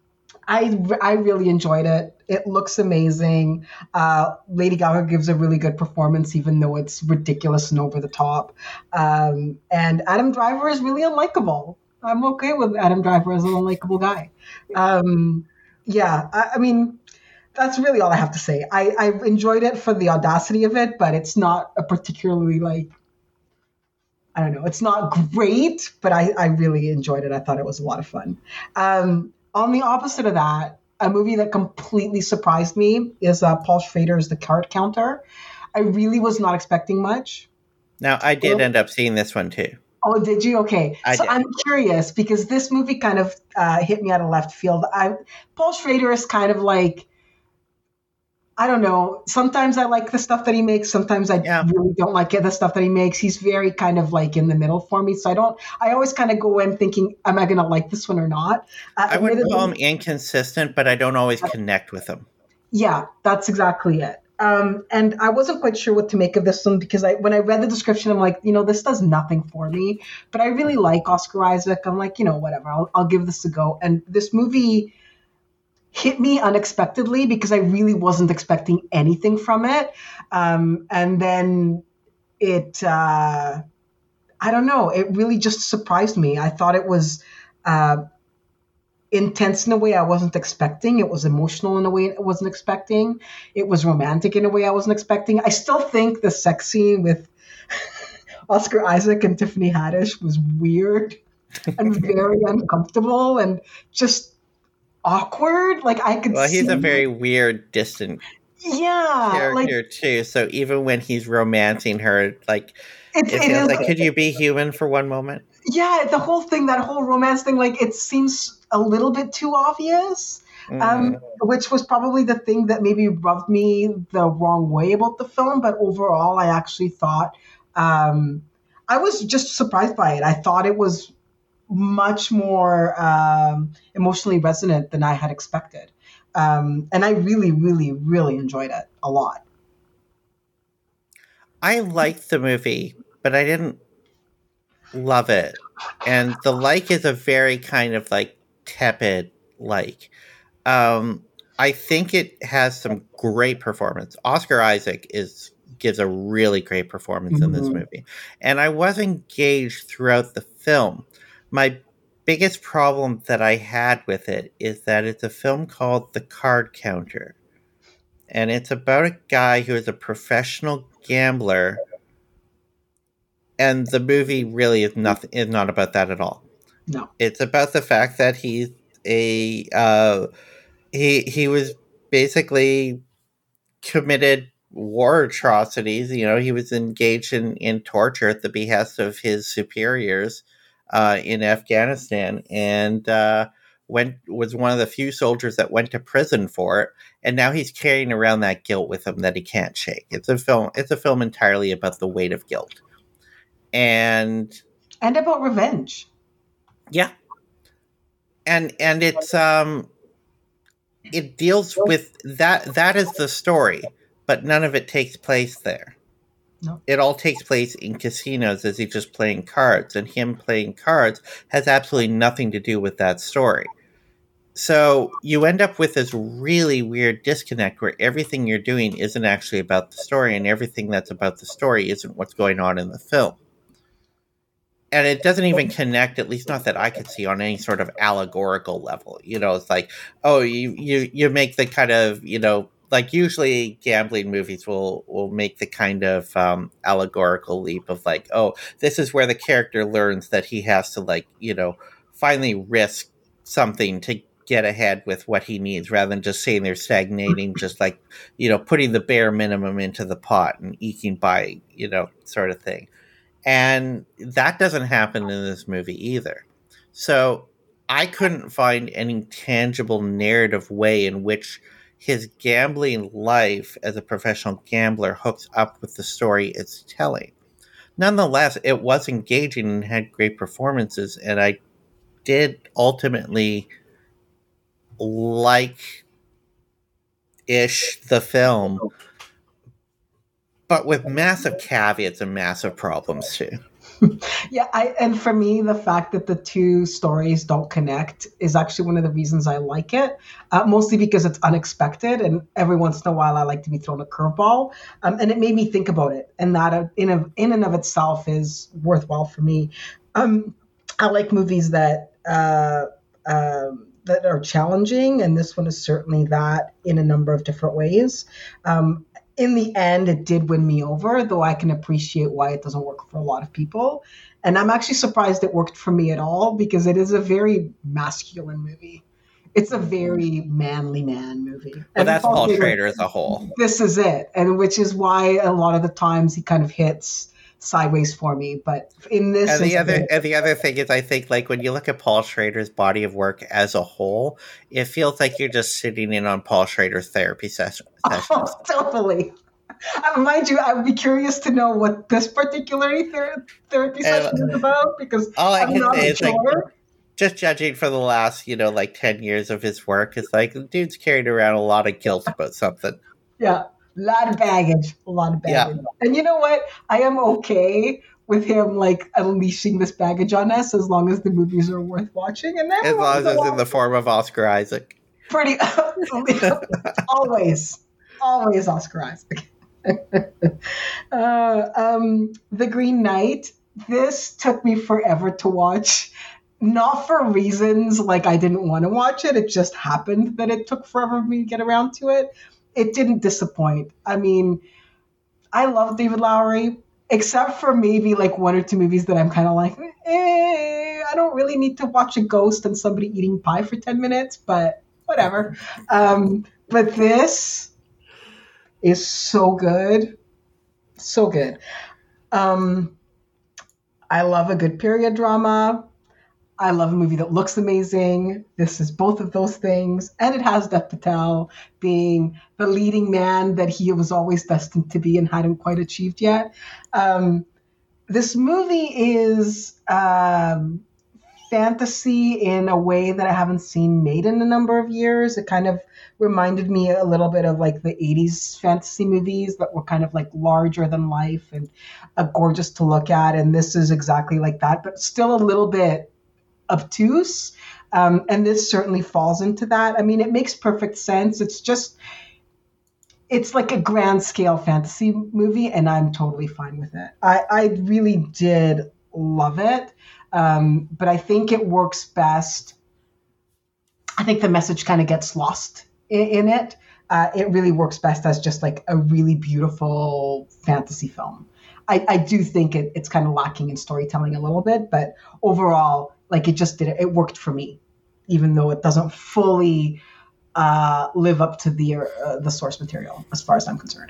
S1: I really enjoyed it. It looks amazing. Lady Gaga gives a really good performance, even though it's ridiculous and over the top. And Adam Driver is really unlikable. I'm okay with Adam Driver as an unlikable guy. Um, yeah, I mean, that's really all I have to say. I enjoyed it for the audacity of it, but it's not a particularly like, I don't know, it's not great, but I really enjoyed it. I thought it was a lot of fun. On the opposite of that, a movie that completely surprised me is Paul Schrader's The Card Counter. I really was not expecting much.
S2: Now, I did end up seeing this one too.
S1: Oh, did you? Okay.
S2: I
S1: So
S2: did.
S1: I'm curious because this movie kind of hit me out of left field. Paul Schrader is kind of like, I don't know. Sometimes I like the stuff that he makes. Sometimes I
S2: Yeah.
S1: really don't like it, the stuff that he makes. He's very kind of like in the middle for me. So I always kind of go in thinking, am I going to like this one or not?
S2: I wouldn't call him
S1: Admittedly,
S2: inconsistent, but I don't always connect with him.
S1: yeah, that's exactly it. And I wasn't quite sure what to make of this one because when I read the description, I'm like, this does nothing for me. But I really like Oscar Isaac. I'm like, whatever, I'll give this a go. And this movie hit me unexpectedly because I really wasn't expecting anything from it. And then I don't know, it really just surprised me. I thought it was intense in a way I wasn't expecting. It was emotional in a way I wasn't expecting. It was romantic in a way I wasn't expecting. I still think the sex scene with Oscar Isaac and Tiffany Haddish was weird and very uncomfortable and just awkward. Like I could
S2: Well, he's
S1: see.
S2: a very weird, distant
S1: Yeah, like
S2: character too. So even when he's romancing her, like it
S1: it
S2: feels
S1: is.
S2: like, could you be human for one moment?
S1: Yeah, the whole thing, that whole romance thing, like it seems a little bit too obvious.
S2: Mm.
S1: Which was probably the thing that maybe rubbed me the wrong way about the film. But overall, I actually thought I was just surprised by it. I thought it was much more emotionally resonant than I had expected. And I really, really, really enjoyed it a lot.
S2: I liked the movie, but I didn't love it. And the like is a very kind of like tepid like. I think it has some great performance. Oscar Isaac gives a really great performance in this
S1: Mhm.
S2: movie. And I was engaged throughout the film. My biggest problem that I had with it is that it's a film called The Card Counter. And it's about a guy who is a professional gambler, and the movie really is not about that at all.
S1: No.
S2: It's about the fact that he's a he was basically committed war atrocities. He was engaged in torture at the behest of his superiors in Afghanistan, and was one of the few soldiers that went to prison for it. And now he's carrying around that guilt with him that he can't shake. It's a film. It's a film entirely about the weight of guilt, and
S1: And about revenge.
S2: yeah, and it deals with that. That is the story, but none of it takes place there.
S1: No.
S2: It all takes place in casinos as he's just playing cards, and him playing cards has absolutely nothing to do with that story. So you end up with this really weird disconnect where everything you're doing isn't actually about the story, and everything that's about the story isn't what's going on in the film. And it doesn't even connect, at least not that I could see, on any sort of allegorical level. It's like, oh, you make the kind of, like usually gambling movies will make the kind of allegorical leap of like, oh, this is where the character learns that he has to like, finally risk something to get ahead with what he needs, rather than just saying they're stagnating, just like, putting the bare minimum into the pot and eking by, sort of thing. And that doesn't happen in this movie either. So I couldn't find any tangible narrative way in which his gambling life as a professional gambler hooks up with the story it's telling. Nonetheless, it was engaging and had great performances, and I did ultimately like-ish the film, but with massive caveats and massive problems too.
S1: Yeah, and for me, the fact that the two stories don't connect is actually one of the reasons I like it. Mostly because it's unexpected, and every once in a while, I like to be thrown a curveball. And it made me think about it, and that in and of itself is worthwhile for me. Um, I like movies that are challenging, and this one is certainly that in a number of different ways. Um, in the end, it did win me over, though I can appreciate why it doesn't work for a lot of people. And I'm actually surprised it worked for me at all because it is a very masculine movie. It's a very manly man movie.
S2: Well,
S1: And
S2: that's
S1: Paul
S2: Paul
S1: Schrader,
S2: Schrader as a whole.
S1: this is it. And which is why a lot of the times he kind of hits sideways for me. But in this instance,
S2: And the other thing is, I think like when you look at Paul Schrader's body of work as a whole, it feels like you're just sitting in on Paul Schrader's therapy sessions.
S1: oh, totally. Mind you, I would be curious to know what this particular therapy
S2: And
S1: session is about because
S2: all I
S1: I'm
S2: can
S1: not
S2: say is like,
S1: sure.
S2: just judging for the last, like 10 years of his work, it's like the dude's carried around a lot of guilt about something.
S1: Yeah, a lot of baggage, a lot of
S2: Yeah.
S1: baggage. And you know what? I am okay with him like unleashing this baggage on us as long as the movies are worth watching. And
S2: As
S1: every
S2: long
S1: once
S2: as
S1: in a
S2: it's in
S1: while,
S2: the form of Oscar Isaac.
S1: pretty always, always Oscar Isaac. The Green Knight. This took me forever to watch. Not for reasons like I didn't want to watch it. It just happened that it took forever for me to get around to it. It didn't disappoint. I mean, I love David Lowery, except for maybe like one or two movies that I'm kind of like, I don't really need to watch a ghost and somebody eating pie for 10 minutes, but whatever. But this is so good. So good. Um, I love a good period drama. I love a movie that looks amazing. This is both of those things. And it has Dev Patel being the leading man that he was always destined to be and hadn't quite achieved yet. Um, this movie is fantasy in a way that I haven't seen made in a number of years. It kind of reminded me a little bit of like the 80s fantasy movies that were kind of like larger than life and gorgeous to look at. And this is exactly like that, but still a little bit obtuse. And this certainly falls into that. I mean, it makes perfect sense. It's like a grand scale fantasy movie, and I'm totally fine with it. I really did love it. But I think it works best. I think the message kind of gets lost in it. It really works best as just like a really beautiful fantasy film. I do think it's kind of lacking in storytelling a little bit, but overall, like it worked for me, even though it doesn't fully live up to the source material as far as I'm concerned.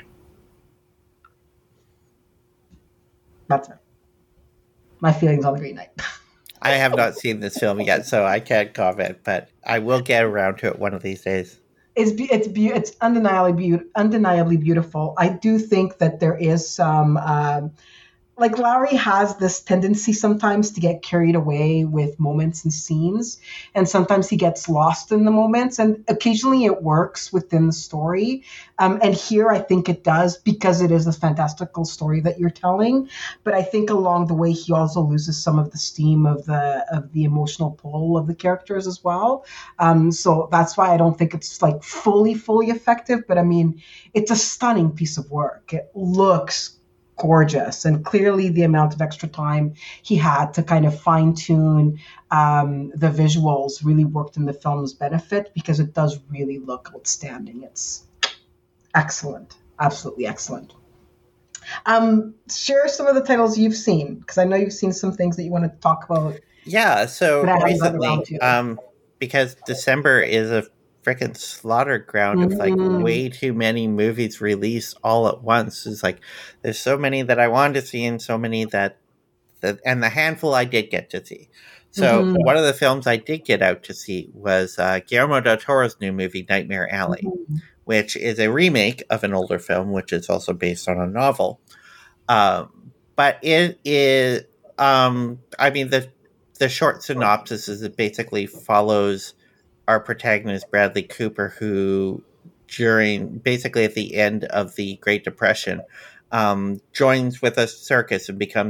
S1: That's it. My feelings on the Green Knight.
S2: I have not seen this film yet, so I can't comment, but I will get around to it one of these days.
S1: It's undeniably beautiful. I do think that there is some like Lowry has this tendency sometimes to get carried away with moments and scenes, and sometimes he gets lost in the moments, and occasionally it works within the story. And here I think it does because it is a fantastical story that you're telling. But I think along the way he also loses some of the steam of the emotional pull of the characters as well. So that's why I don't think it's like fully effective. But I mean, it's a stunning piece of work. It looks gorgeous, and clearly the amount of extra time he had to kind of fine tune the visuals really worked in the film's benefit because it does really look outstanding. It's excellent, absolutely excellent. Share some of the titles you've seen because I know you've seen some things that you want to talk about.
S2: Yeah, so recently,
S1: to.
S2: because December is a freaking slaughter ground of like way too many movies released all at once. It's like there's so many that I wanted to see and so many that and the handful I did get to see. So one of the films I did get out to see was Guillermo del Toro's new movie Nightmare Alley, which is a remake of an older film, which is also based on a novel. But it is, I mean, the short synopsis is it basically follows our protagonist, Bradley Cooper, who basically at the end of the Great Depression, joins with a circus and becomes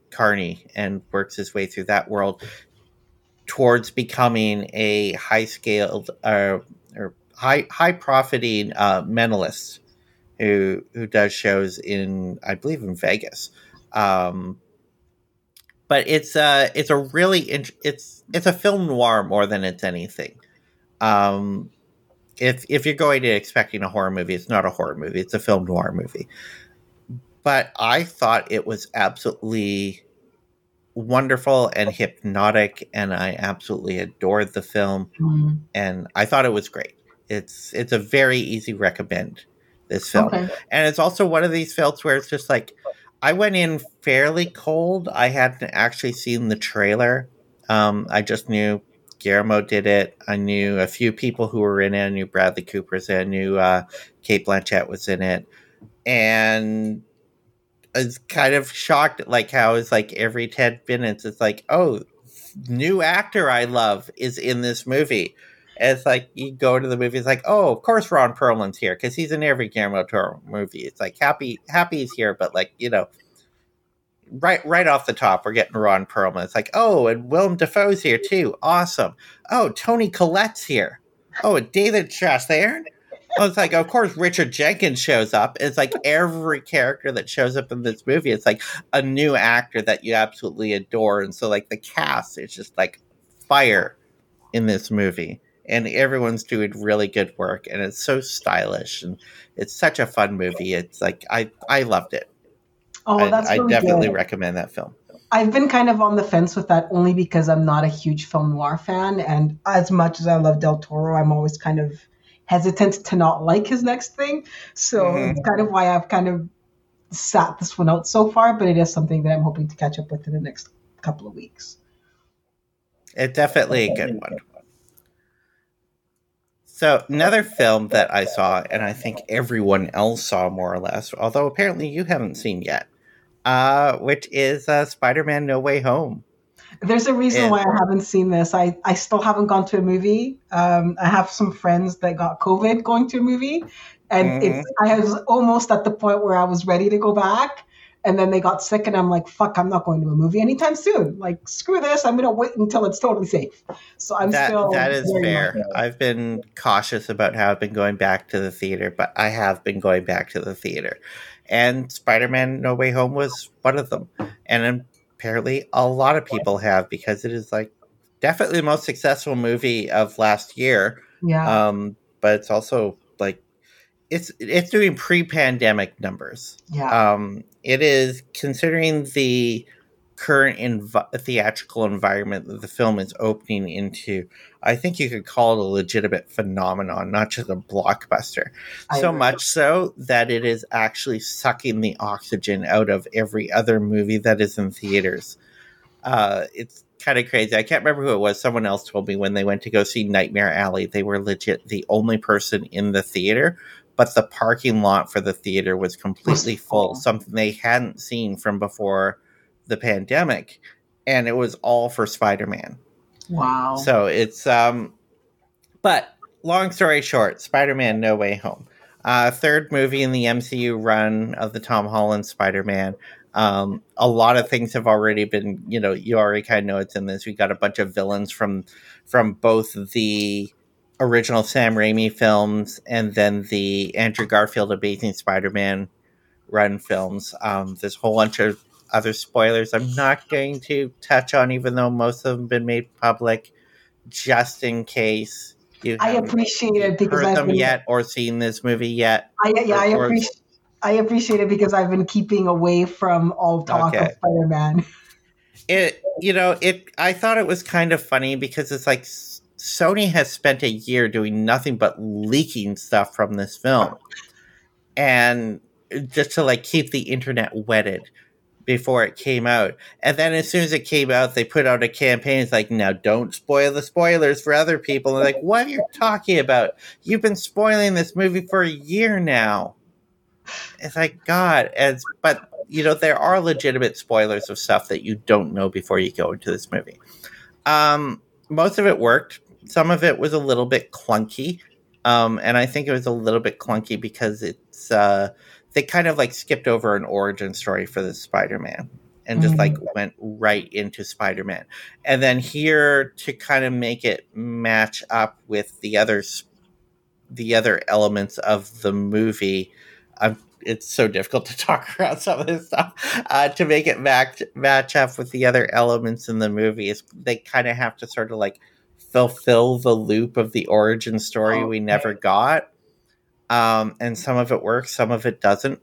S2: Carney and works his way through that world towards becoming a high scaled or high profiting mentalist who does shows in, I believe, in Vegas. Um, but it's a really it's a film noir more than it's anything. Um, if you're going to expecting a horror movie, it's not a horror movie; it's a film noir movie. But I thought it was absolutely wonderful and hypnotic, and I absolutely adored the film,
S1: Mm.
S2: and I thought it was great. It's a very easy recommend, this film,
S1: Okay.
S2: and it's also one of these films where it's just like I went in fairly cold. I hadn't actually seen the trailer. I just knew Guillermo did it. I knew a few people who were in it. I knew Bradley Cooper's in it. I knew Kate Blanchett was in it, and I was kind of shocked at like how it's like every 10 minutes it's like, oh, new actor I love is in this movie. And it's like you go to the movie, it's like, oh, of course Ron Perlman's here because he's in every Guillermo del Toro movie. It's like Happy's here, but like, right off the top, we're getting Ron Perlman. It's like, oh, and Willem Dafoe's here too. Awesome. Oh, Toni Collette's here. Oh, and David Chassagne. Oh, it's like, of course, Richard Jenkins shows up. It's like every character that shows up in this movie, it's like a new actor that you absolutely adore. And so, like, the cast is just like fire in this movie. And everyone's doing really good work. And it's so stylish. And it's such a fun movie. It's like, I loved it.
S1: Oh, that's
S2: I
S1: really
S2: definitely
S1: good.
S2: recommend that film.
S1: I've been kind of on the fence with that only because I'm not a huge film noir fan, and as much as I love Del Toro, I'm always kind of hesitant to not like his next thing. So it's
S2: Mm-hmm.
S1: kind of why I've kind of sat this one out so far, but it is something that I'm hoping to catch up with in the next couple of weeks.
S2: It's definitely a good one. So another film that I saw, and I think everyone else saw more or less, although apparently you haven't seen yet, which is Spider-Man: No Way Home.
S1: There's a reason
S2: And
S1: why I haven't seen this. I still haven't gone to a movie. I have some friends that got COVID going to a movie, and
S2: mhm.
S1: I was almost at the point where I was ready to go back, and then they got sick, and I'm like, fuck, I'm not going to a movie anytime soon. Like, screw this. I'm gonna wait until it's totally safe. So I'm
S2: That
S1: still
S2: is
S1: very much.
S2: fair. I've been cautious about how I've been going back to the theater, but I have been going back to the theater. And Spider-Man: No Way Home was one of them. And apparently a lot of people have because it is like definitely the most successful movie of last year.
S1: Yeah,
S2: But it's also like it's doing pre-pandemic numbers.
S1: yeah.
S2: It is considering the current theatrical environment that the film is opening into. I think you could call it a legitimate phenomenon, not just a blockbuster.
S1: I
S2: So
S1: agree.
S2: much so that it is actually sucking the oxygen out of every other movie that is in theaters. It's kind of crazy. I can't remember who it was. Someone else told me when they went to go see Nightmare Alley, they were legit the only person in the theater, but the parking lot for the theater was completely full, something they hadn't seen from before the pandemic, and it was all for Spider-Man.
S1: Wow.
S2: So it's but long story short, Spider-Man: No Way Home, third movie in the MCU run of the Tom Holland Spider-Man. A lot of things have already been, you already kind of know it's in this. We got a bunch of villains from both the original Sam Raimi films and then the Andrew Garfield Amazing Spider-Man run films. There's a whole bunch of other spoilers I'm not going to touch on, even though most of them have been made public, just in case you
S1: I
S2: haven't
S1: appreciate it because
S2: heard
S1: I've
S2: them
S1: been.
S2: yet or seen this movie yet.
S1: I
S2: Or
S1: appreciate. I appreciate it because I've been keeping away from all talk of
S2: okay.
S1: Spider-Man.
S2: I thought it was kind of funny because it's like Sony has spent a year doing nothing but leaking stuff from this film, and just to like keep the internet wetted before it came out. And then as soon as it came out, they put out a campaign. It's like, now don't spoil the spoilers for other people. And they're like, what are you talking about? You've been spoiling this movie for a year now. It's like, God. But there are legitimate spoilers of stuff that you don't know before you go into this movie. Most of it worked. Some of it was a little bit clunky. And I think it was a little bit clunky because it's they kind of like skipped over an origin story for the Spider-Man. and just like went right into Spider-Man. And then here to kind of make it match up with the other elements of the movie. It's so difficult to talk around some of this stuff to make it match up with the other elements in the movie. They kind of have to sort of like fulfill the loop of the origin story we never got. And some of it works, some of it doesn't.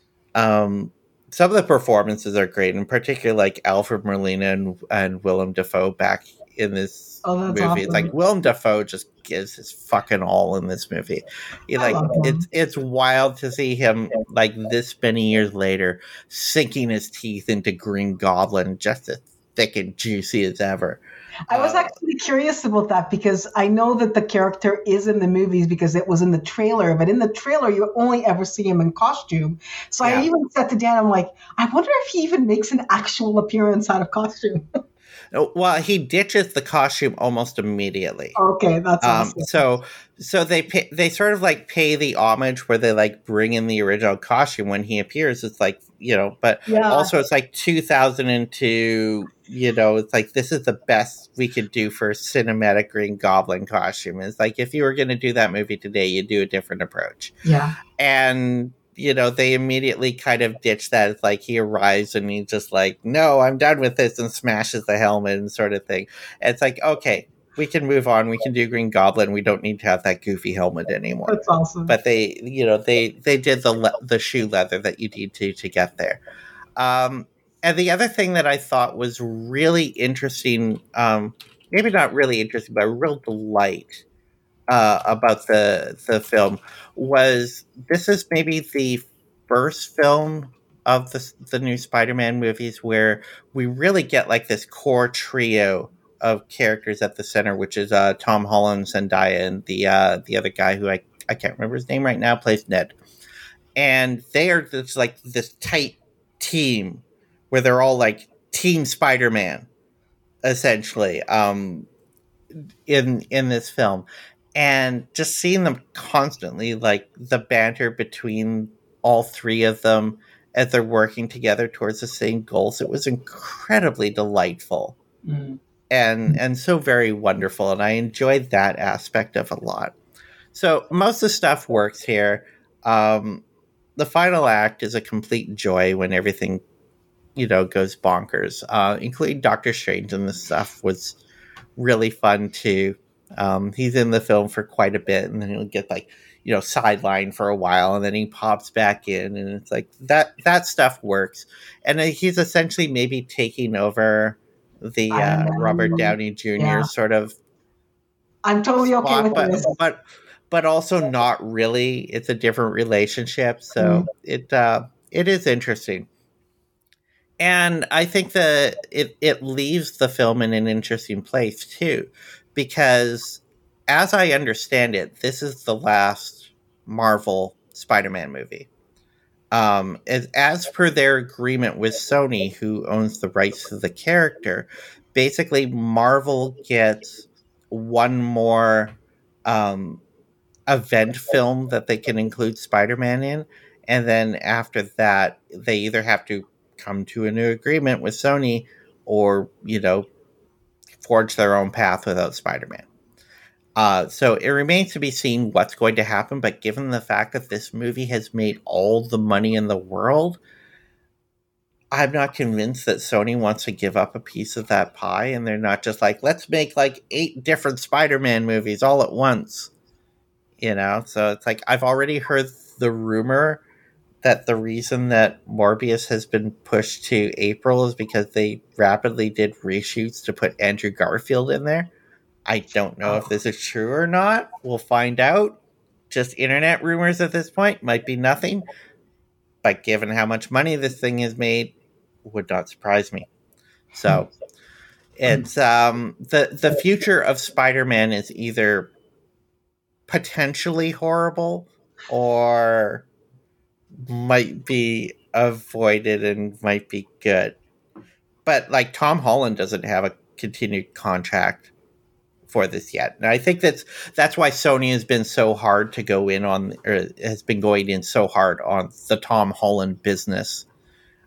S2: Some of the performances are great, in particular, like Alfred Molina and Willem Dafoe back in this movie.
S1: Awesome.
S2: It's like Willem Dafoe just gives his fucking all in this movie. It's wild to see him like this many years later sinking his teeth into Green Goblin just as thick and juicy as ever.
S1: I was actually curious about that because I know that the character is in the movies because it was in the trailer, but in the trailer you only ever see him in costume. So I even said to Dan, I'm like, I wonder if he even makes an actual appearance out of costume.
S2: Well, he ditches the costume almost immediately.
S1: Okay, that's awesome.
S2: So they sort of like pay the homage where they like bring in the original costume when he appears. It's like, but also it's like 2002. It's like this is the best we could do for a cinematic Green Goblin costume. It's like if you were going to do that movie today, you'd do a different approach.
S1: Yeah,
S2: and they immediately kind of ditch that. It's like he arrives and he's just like, no, I'm done with this, and smashes the helmet and sort of thing. And it's like, okay, we can move on. We can do Green Goblin. We don't need to have that goofy helmet anymore.
S1: That's awesome.
S2: But they did the shoe leather that you need to get there. And the other thing that I thought was really interesting, maybe not really interesting, but a real delight about the film was this is maybe the first film of the new Spider-Man movies where we really get like this core trio of characters at the center, which is Tom Holland, Zendaya, and the other guy who I can't remember his name right now, plays Ned. And they are just like this tight team where they're all like Team Spider-Man, essentially, in this film. And just seeing them constantly, like the banter between all three of them as they're working together towards the same goals, it was incredibly delightful and so very wonderful. And I enjoyed that aspect of it a lot. So most of the stuff works here. The final act is a complete joy when everything, goes bonkers, including Doctor Strange, and this stuff was really fun too. He's in the film for quite a bit, and then he'll get like, sidelined for a while, and then he pops back in, and it's like that stuff works. And he's essentially maybe taking over the Robert Downey Jr. sort of.
S1: I'm totally okay with this,
S2: but also not really. It's a different relationship, so it is interesting. And I think that it leaves the film in an interesting place too, because as I understand it, this is the last Marvel Spider-Man movie. As per their agreement with Sony, who owns the rights to the character, basically Marvel gets one more event film that they can include Spider-Man in, and then after that, they either have to come to a new agreement with Sony or, forge their own path without Spider-Man. So it remains to be seen what's going to happen, but given the fact that this movie has made all the money in the world, I'm not convinced that Sony wants to give up a piece of that pie, and they're not just like, let's make like 8 different Spider-Man movies all at once. So it's like, I've already heard the rumor that the reason that Morbius has been pushed to April is because they rapidly did reshoots to put Andrew Garfield in there. I don't know if this is true or not. We'll find out. Just internet rumors at this point. Might be nothing. But given how much money this thing has made, would not surprise me. So it's the future of Spider-Man is either potentially horrible or might be avoided and might be good. But like Tom Holland doesn't have a continued contract for this yet. And I think that's why Sony has been so hard to go in on, or has been going in so hard on the Tom Holland business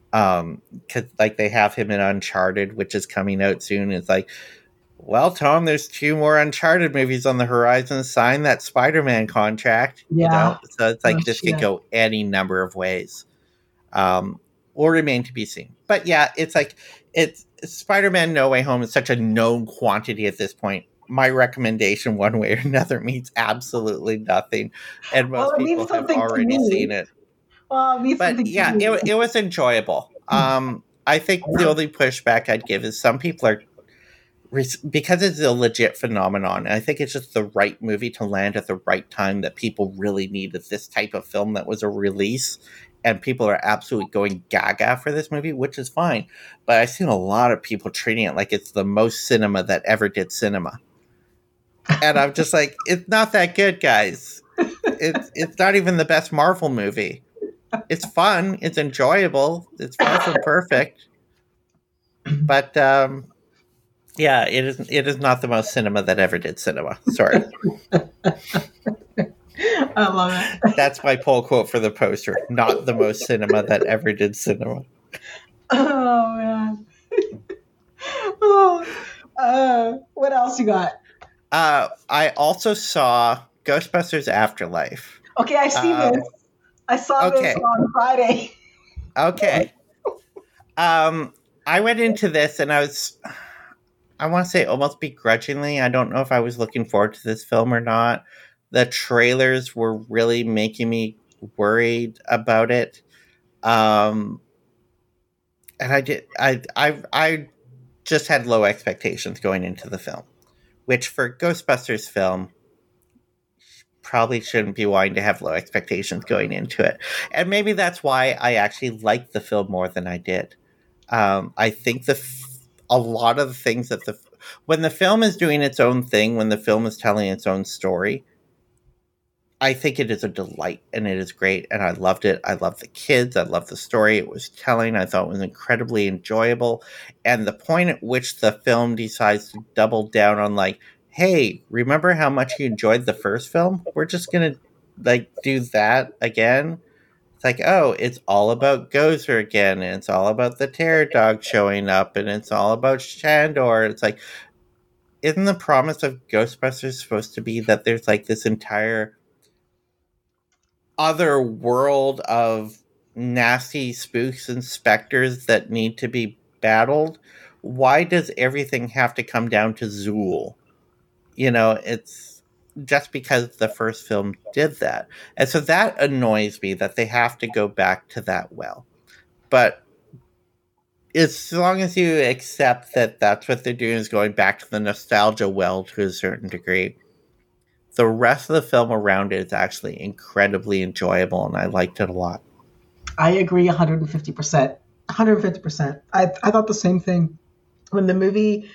S2: Because like they have him in Uncharted, which is coming out soon. It's like, well, Tom, there's 2 more Uncharted movies on the horizon. Sign that Spider-Man contract,
S1: Yeah.
S2: So it's
S1: Oh
S2: like this could
S1: shit.
S2: go any number of ways. Will remain to be seen. But yeah, it's like it's Spider-Man No Way Home is such a known quantity at this point. My recommendation, one way or another, means absolutely nothing, and
S1: Well,
S2: most
S1: it means
S2: people have
S1: something to
S2: already seen
S1: me.
S2: it.
S1: Well, it means
S2: But
S1: something to
S2: yeah,
S1: me.
S2: it was enjoyable. I think the only pushback I'd give is some people are because it's a legit phenomenon. I think it's just the right movie to land at the right time that people really needed this type of film that was a release, and people are absolutely going gaga for this movie, which is fine. But I've seen a lot of people treating it like it's the most cinema that ever did cinema, and I'm just like, it's not that good, guys. It's not even the best Marvel movie. It's fun, it's enjoyable, it's far from perfect, but yeah, it is not the most cinema that ever did cinema. Sorry.
S1: I love it.
S2: That's my poll quote for the poster. Not the most cinema that ever did cinema.
S1: Oh man. Oh, what else you got?
S2: I also saw Ghostbusters Afterlife.
S1: Okay, I see this. I saw this
S2: Okay.
S1: on Friday.
S2: Okay. I went into this and I want to say almost begrudgingly. I don't know if I was looking forward to this film or not. The trailers were really making me worried about it. And I just had low expectations going into the film, which for Ghostbusters film probably shouldn't be wanting to have low expectations going into it. And maybe that's why I actually liked the film more than I did. I think a lot of the things that when the film is doing its own thing, when the film is telling its own story, I think it is a delight and it is great. And I loved it. I loved the kids. I loved the story it was telling. I thought it was incredibly enjoyable. And the point at which the film decides to double down on, like, hey, remember how much you enjoyed the first film? We're just going to like do that again. It's like, oh, it's all about Gozer again, and it's all about the terror dog showing up, and it's all about Shandor. It's like, isn't the promise of Ghostbusters supposed to be that there's like this entire other world of nasty spooks and specters that need to be battled? Why does everything have to come down to Zool? It's just because the first film did that. And so that annoys me that they have to go back to that well. But as long as you accept that that's what they're doing, is going back to the nostalgia well to a certain degree, the rest of the film around it is actually incredibly enjoyable, and I liked it a lot.
S1: I agree 150%. 150%. I thought the same thing. When the movie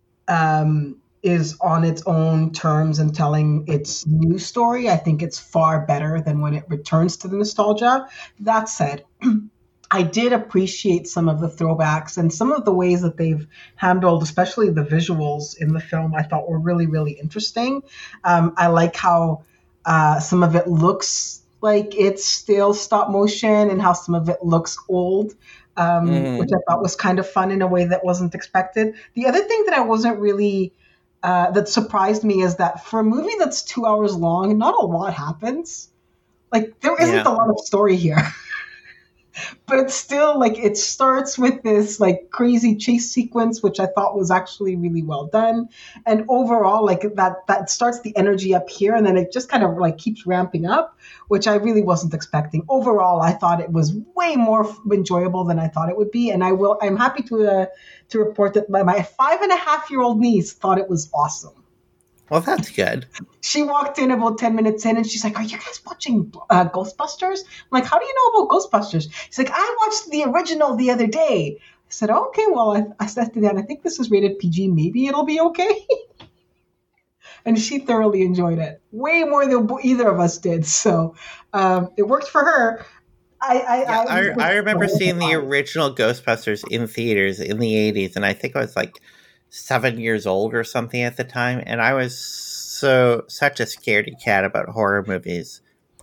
S1: is on its own terms and telling its new story, I think it's far better than when it returns to the nostalgia. That said, I did appreciate some of the throwbacks and some of the ways that they've handled, especially the visuals in the film, I thought were really, really interesting. I like how some of it looks like it's still stop motion and how some of it looks old, which I thought was kind of fun in a way that wasn't expected. The other thing that I wasn't really that surprised me is that for a movie that's 2 hours long, not a lot happens. Like there isn't a lot of story here. But it's still like it starts with this like crazy chase sequence, which I thought was actually really well done. And overall, like that starts the energy up here, and then it just kind of like keeps ramping up, which I really wasn't expecting. Overall, I thought it was way more enjoyable than I thought it would be, and I'm happy to report that my 5.5-year-old niece thought it was awesome.
S2: Well, that's good.
S1: She walked in about 10 minutes in and she's like, are you guys watching Ghostbusters? I'm like, how do you know about Ghostbusters? She's like, I watched the original the other day. I said, oh, okay, well, I said to that, I think this is rated PG. Maybe it'll be okay. And she thoroughly enjoyed it. Way more than either of us did. So it worked for her.
S2: I remember seeing the original Ghostbusters in theaters in the 80s, and I think I was like 7 years old or something at the time, and I was such a scaredy cat about horror movies.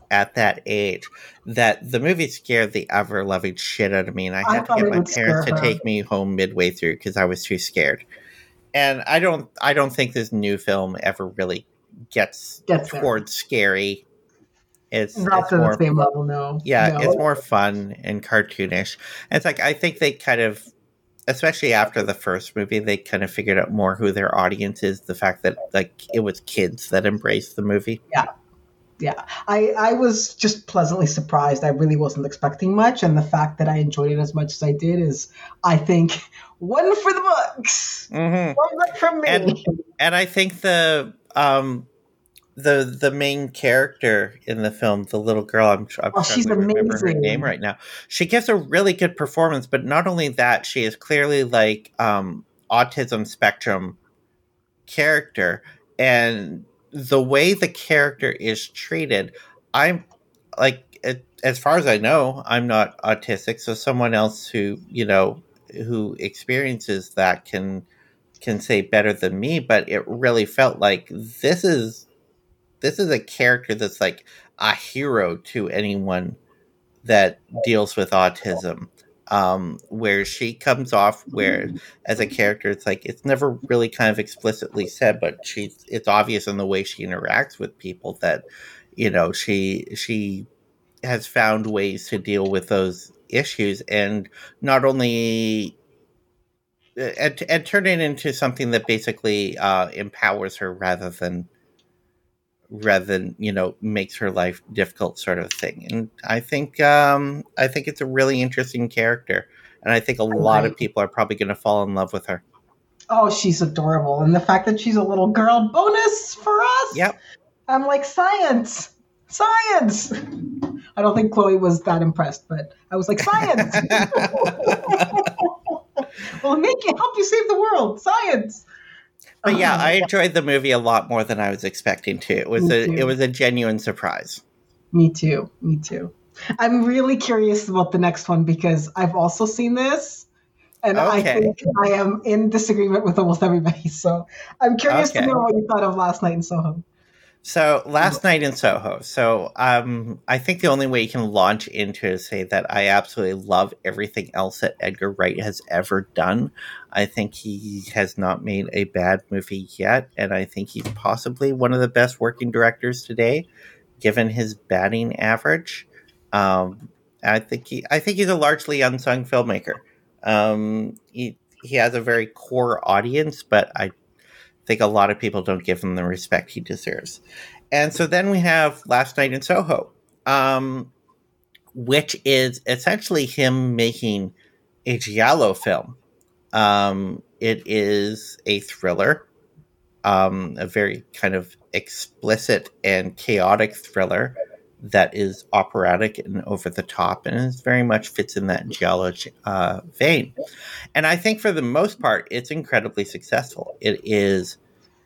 S2: at that age that the movie scared the ever loving shit out of me, and I
S1: I
S2: had to
S1: thought
S2: get
S1: it
S2: my
S1: would scare
S2: parents to
S1: her.
S2: take me home midway through because I was too scared. And I don't think this new film ever really gets
S1: Gets there.
S2: towards scary.
S1: Not
S2: It's
S1: to the
S2: more,
S1: same level, no.
S2: yeah, it's
S1: No.
S2: more fun and cartoonish. And it's like I think they kind of, especially after the first movie, they kind of figured out more who their audience is. The fact that like it was kids that embraced the movie.
S1: Yeah. Yeah. I was just pleasantly surprised. I really wasn't expecting much. And the fact that I enjoyed it as much as I did is, I think, one for the books.
S2: Mm-hmm.
S1: One from me.
S2: And I think the main character in the film, the little girl, I'm
S1: She's
S2: struggling to remember her name
S1: amazing.
S2: right now. She gives a really good performance, but not only that, she is clearly like autism spectrum character, and the way the character is treated, I'm like, as far as I know, I'm not autistic, so someone else who who experiences that can say better than me, but it really felt like this is a character that's like a hero to anyone that deals with autism. Where she comes off, where as a character, it's like it's never really kind of explicitly said, but it's obvious in the way she interacts with people that she has found ways to deal with those issues, and not only and turn it into something that basically empowers her rather than makes her life difficult, sort of thing. And I think it's a really interesting character, and I think a lot of
S1: Right.
S2: people are probably going to fall in love with her.
S1: Oh, she's adorable. And the fact that she's a little girl, bonus for us.
S2: Yep.
S1: I'm like, science. Science. I don't think Chloe was that impressed, but I was like, science. Well, make it help you save the world. Science.
S2: But yeah, I enjoyed the movie a lot more than I was expecting to. It was
S1: Me too.
S2: it was a genuine surprise.
S1: Me too. Me too. I'm really curious about the next one because I've also seen this, and I
S2: Okay.
S1: think I am in disagreement with almost everybody. So I'm curious to
S2: Okay.
S1: know what you thought of Last Night in Soho.
S2: So Last Night in Soho. So I think the only way you can launch into it is say that I absolutely love everything else that Edgar Wright has ever done. I think he has not made a bad movie yet, and I think he's possibly one of the best working directors today, given his batting average. I think he's a largely unsung filmmaker. He has a very core audience, but I think a lot of people don't give him the respect he deserves. And so then we have Last Night in Soho, which is essentially him making a giallo film. It is a thriller, a very kind of explicit and chaotic thriller that is operatic and over the top, and it very much fits in that giallo vein. And I think for the most part, it's incredibly successful. It is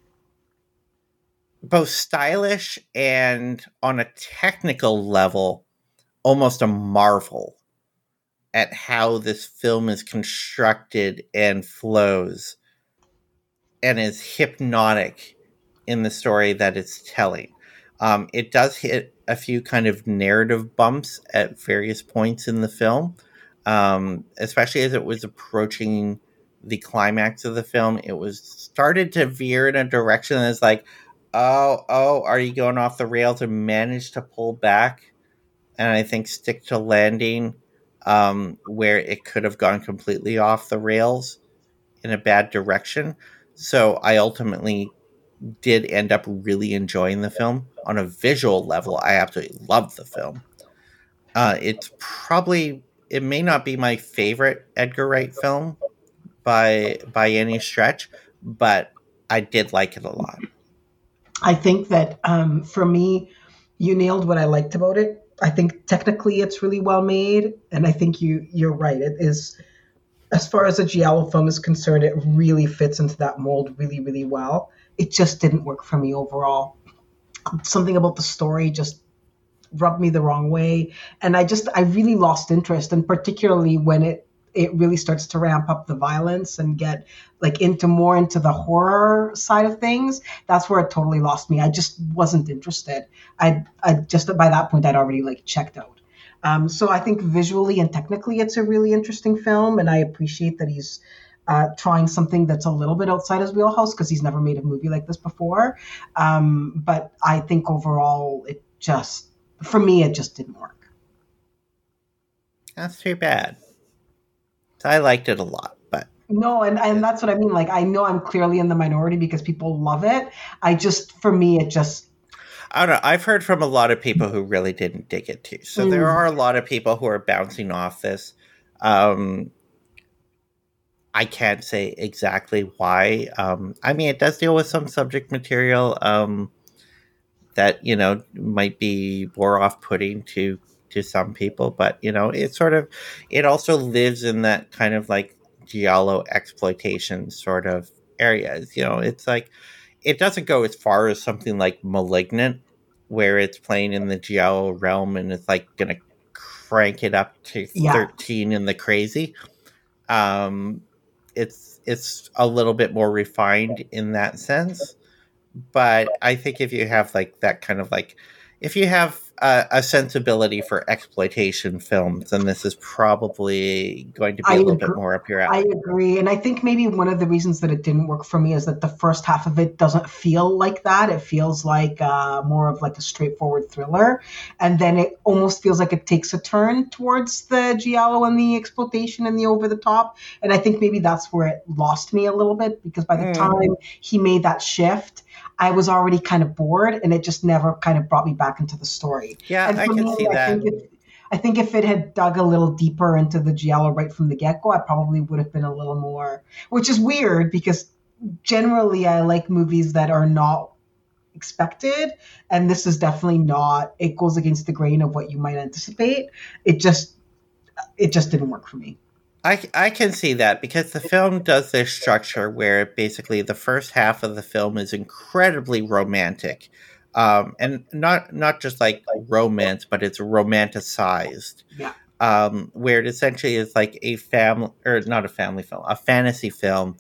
S2: both stylish and, on a technical level, almost a marvel at how this film is constructed and flows and is hypnotic in the story that it's telling. It does hit a few kind of narrative bumps at various points in the film, especially as it was approaching the climax of the film. It was started to veer in a direction that's like, oh, are you going off the rails, and managed to pull back and I think stick to landing where it could have gone completely off the rails in a bad direction. So I ultimately did end up really enjoying the film. On a visual level, I absolutely loved the film. It may not be my favorite Edgar Wright film by any stretch, but I did like it a lot.
S1: I think that for me, you nailed what I liked about it. I think technically it's really well made, and I think you're right. It is, as far as a giallo film is concerned, it really fits into that mold really, really well. It just didn't work for me overall. Something about the story just rubbed me the wrong way, and I really lost interest, and particularly when it it really starts to ramp up the violence and get like into the horror side of things, that's where it totally lost me. I just wasn't interested. I just by that point I'd already like checked out. So I think visually and technically it's a really interesting film, and I appreciate that he's trying something that's a little bit outside his wheelhouse because he's never made a movie like this before. But I think overall, for me, it just didn't work.
S2: That's too bad. I liked it a lot, but
S1: no, and that's what I mean. Like, I know I'm clearly in the minority because people love it. For me, it just.
S2: I don't know. I've heard from a lot of people who really didn't dig it too. So there are a lot of people who are bouncing off this. I can't say exactly why. I mean, it does deal with some subject material that, might be more off-putting to some people, but, it also lives in that kind of like giallo exploitation sort of areas. It's like, it doesn't go as far as something like Malignant, where it's playing in the giallo realm and it's like going to crank it up to 13 in the crazy. It's a little bit more refined in that sense, but I think if you have like that kind of like, if you have a sensibility for exploitation films, then this is probably going to be a little bit more up your alley.
S1: I agree. And I think maybe one of the reasons that it didn't work for me is that the first half of it doesn't feel like that. It feels like more of like a straightforward thriller. And then it almost feels like it takes a turn towards the giallo and the exploitation and the over the top. And I think maybe that's where it lost me a little bit, because by the time he made that shift, I was already kind of bored, and it just never kind of brought me back into the story.
S2: Yeah, I can see that.
S1: I think if it had dug a little deeper into the giallo right from the get-go, I probably would have been a little more, which is weird because generally I like movies that are not expected, and this is definitely not. It goes against the grain of what you might anticipate. It just didn't work for me.
S2: I can see that, because the film does this structure where basically the first half of the film is incredibly romantic, and not just like romance, but it's romanticized.
S1: Yeah.
S2: Where it essentially is like a family, or not a family film, a fantasy film.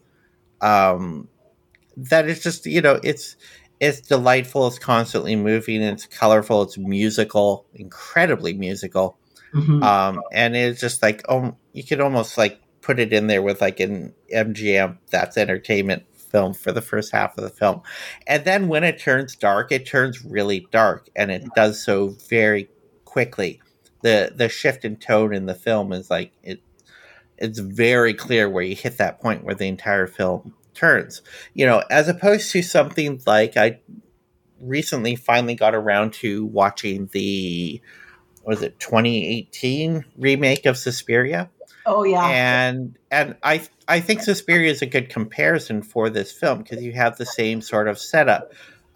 S2: That is just, it's delightful. It's constantly moving. It's colorful. It's musical, incredibly musical.
S1: Mm-hmm.
S2: And it's just like, you could almost like put it in there with like an MGM That's Entertainment film for the first half of the film. And then when it turns dark, it turns really dark, and it does so very quickly. The shift in tone in the film is like, it's very clear where you hit that point where the entire film turns. As opposed to something like, I recently finally got around to watching the, was it 2018 remake of Suspiria?
S1: Oh yeah.
S2: And I think Suspiria is a good comparison for this film, because you have the same sort of setup.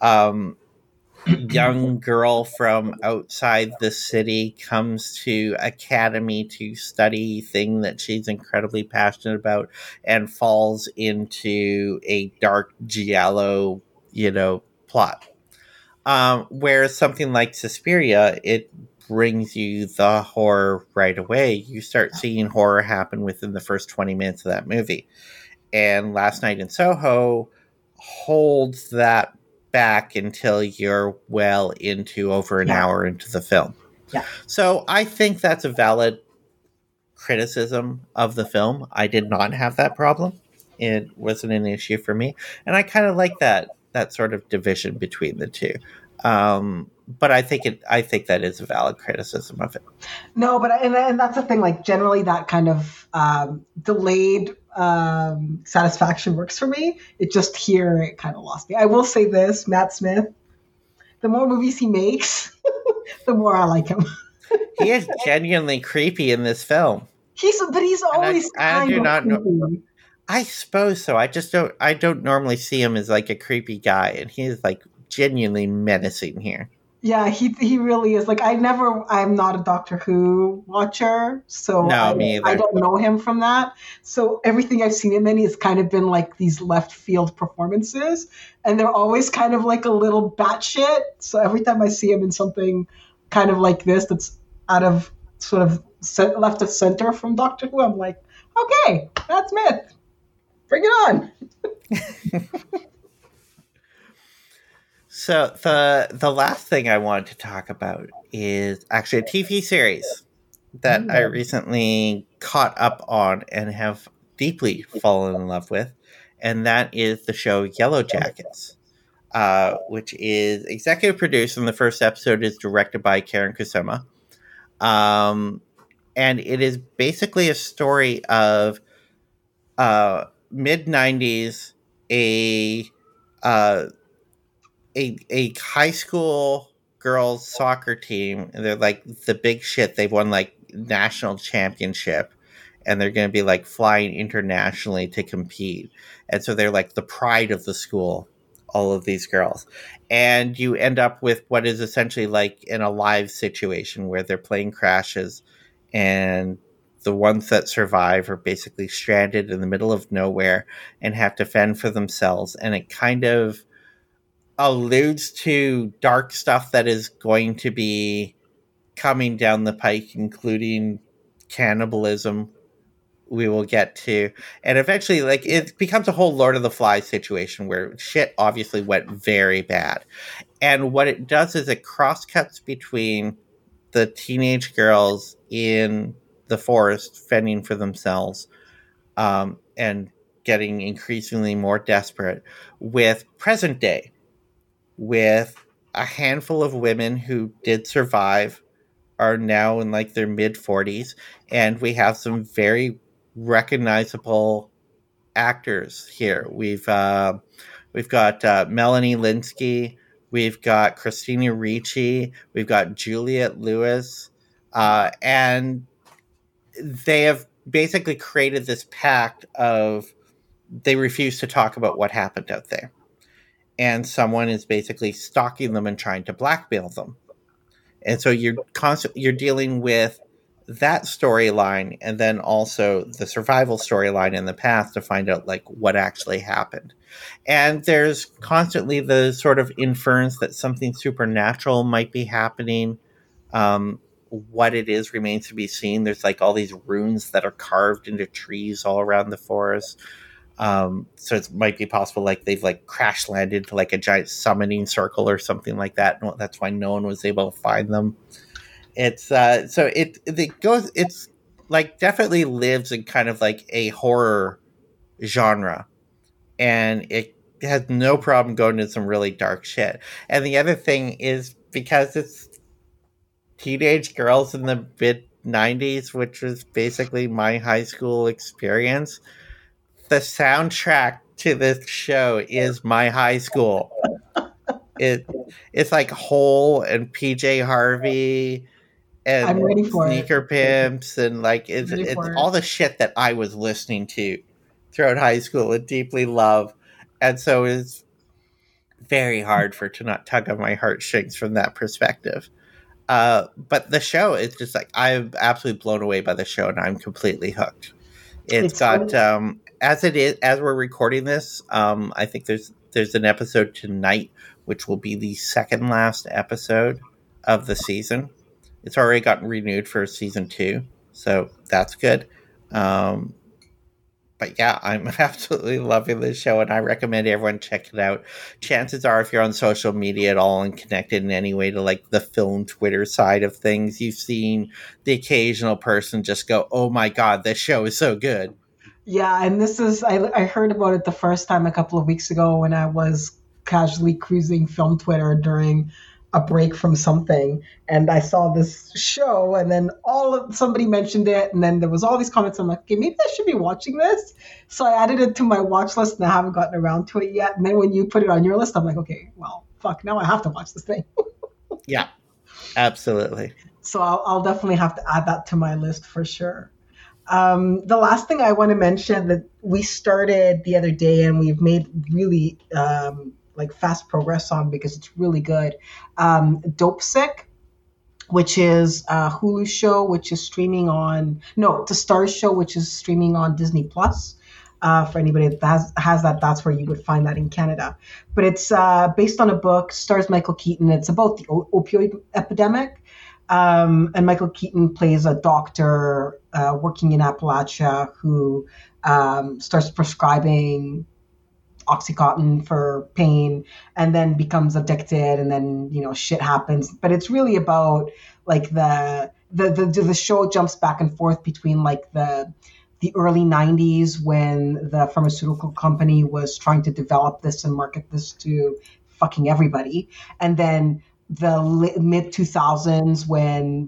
S2: Young girl from outside the city comes to academy to study thing that she's incredibly passionate about, and falls into a dark giallo, plot. Whereas something like Suspiria, it brings you the horror right away. You start seeing horror happen within the first 20 minutes of that movie. And Last Night in Soho holds that back until you're well into over an hour into the film.
S1: Yeah.
S2: So I think that's a valid criticism of the film. I did not have that problem. It wasn't an issue for me. And I kind of like that sort of division between the two. But I think that is a valid criticism of it.
S1: No, but and that's the thing. Like generally, that kind of delayed satisfaction works for me. It just here it kind of lost me. I will say this: Matt Smith. The more movies he makes, the more I like him.
S2: He is genuinely creepy in this film.
S1: He's always
S2: I do not
S1: creepy.
S2: know. I suppose so. I don't normally see him as like a creepy guy, and he is like genuinely menacing here.
S1: Yeah, he really is. Like I'm not a Doctor Who watcher, so
S2: no, me either.
S1: I don't know him from that. So everything I've seen him in has kind of been like these left field performances, and they're always kind of like a little batshit. So every time I see him in something kind of like this, that's out of sort of left of center from Doctor Who, I'm like, Okay, that's myth. Bring it on.
S2: So the last thing I wanted to talk about is actually a TV series that I
S1: Ooh.
S2: recently caught up on and have deeply fallen in love with, and that is the show Yellow Jackets, which is executive produced, and the first episode is directed by Karen Kusama. Um, and it is basically a story of mid '90s, a uh, a high school girls soccer team, and they're like the big shit. They've won like national championship, and they're going to be like flying internationally to compete. And so they're like the pride of the school, all of these girls. And you end up with what is essentially like an alive situation where they're playing crashes, and the ones that survive are basically stranded in the middle of nowhere and have to fend for themselves. And it kind of alludes to dark stuff that is going to be coming down the pike, including cannibalism. We will get to, and eventually, like it becomes a whole Lord of the Flies situation where shit obviously went very bad. And what it does is it cross cuts between the teenage girls in the forest fending for themselves, and getting increasingly more desperate, with present day, with a handful of women who did survive, are now in like their mid 40s, and we have some very recognizable actors here. We've got Melanie Linsky, we've got Christina Ricci, we've got Juliette Lewis, and they have basically created this pact of they refuse to talk about what happened out there, and someone is basically stalking them and trying to blackmail them. And so you're dealing with that storyline, and then also the survival storyline in the past to find out like what actually happened. And there's constantly the sort of inference that something supernatural might be happening. What it is remains to be seen. There's like all these runes that are carved into trees all around the forest. So it might be possible like they've like crash landed to like a giant summoning circle or something like that. And that's why no one was able to find them. It's so it goes. It's like definitely lives in kind of like a horror genre, and it has no problem going into some really dark shit. And the other thing is because it's teenage girls in the mid '90s, which was basically my high school experience. The soundtrack to this show is my high school. It's like Hole and PJ Harvey
S1: I'm
S2: and
S1: ready for it.
S2: Sneaker Pimps, and like
S1: Ready
S2: it's
S1: for it.
S2: all the shit that I was listening to throughout high school and deeply love. And so it's very hard for it to not tug on my heartstrings from that perspective. But the show is just like I'm absolutely blown away by the show, and I'm completely hooked. It's
S1: It's
S2: got
S1: so
S2: as it is as we're recording this. I think there's an episode tonight, which will be the second last episode of the season. It's already gotten renewed for season 2, so that's good. Um, but yeah, I'm absolutely loving this show, and I recommend everyone check it out. Chances are, if you're on social media at all and connected in any way to like the film Twitter side of things, you've seen the occasional person just go, "Oh my god, this show is so good."
S1: Yeah, and this is I heard about it the first time a couple of weeks ago when I was casually cruising film Twitter during a break from something, and I saw this show, and then somebody mentioned it, and then there was all these comments. I'm like, okay, maybe I should be watching this. So I added it to my watch list, and I haven't gotten around to it yet. And then when you put it on your list, I'm like, okay, well, fuck, now I have to watch this thing.
S2: Yeah, absolutely.
S1: So I'll definitely have to add that to my list for sure. The last thing I want to mention that we started the other day and we've made really like fast progress on because it's really good. Dope Sick, which is a Hulu show, which is streaming on no, it's a Stars show, which is streaming on Disney Plus. For anybody that has that, that's where you would find that in Canada. But it's based on a book, stars Michael Keaton. It's about the opioid epidemic. And Michael Keaton plays a doctor working in Appalachia who starts prescribing Oxycontin for pain and then becomes addicted, and then shit happens. But it's really about like the show jumps back and forth between like the early 90s when the pharmaceutical company was trying to develop this and market this to fucking everybody, and then the mid 2000s when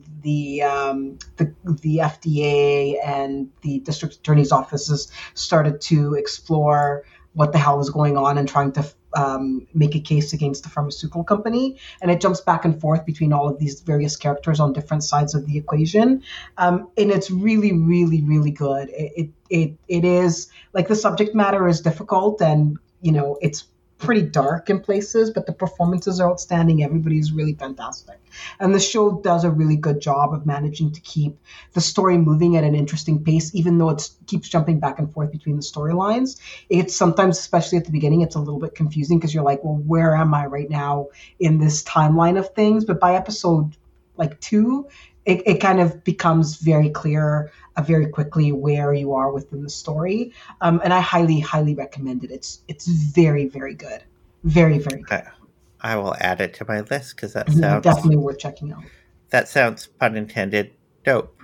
S1: the FDA and the district attorney's offices started to explore what the hell was going on and trying to make a case against the pharmaceutical company. And it jumps back and forth between all of these various characters on different sides of the equation. And it's really, really, really good. It is like the subject matter is difficult, and it's pretty dark in places, but the performances are outstanding. Everybody's really fantastic. And the show does a really good job of managing to keep the story moving at an interesting pace, even though it keeps jumping back and forth between the storylines. It's sometimes, especially at the beginning, it's a little bit confusing because you're like, well, where am I right now in this timeline of things? But by episode like 2, it kind of becomes very clear very quickly where you are within the story. And I highly, highly recommend it. It's very, very good. Very, very good.
S2: I will add it to my list because that sounds
S1: definitely worth checking out.
S2: That sounds, pun intended, dope.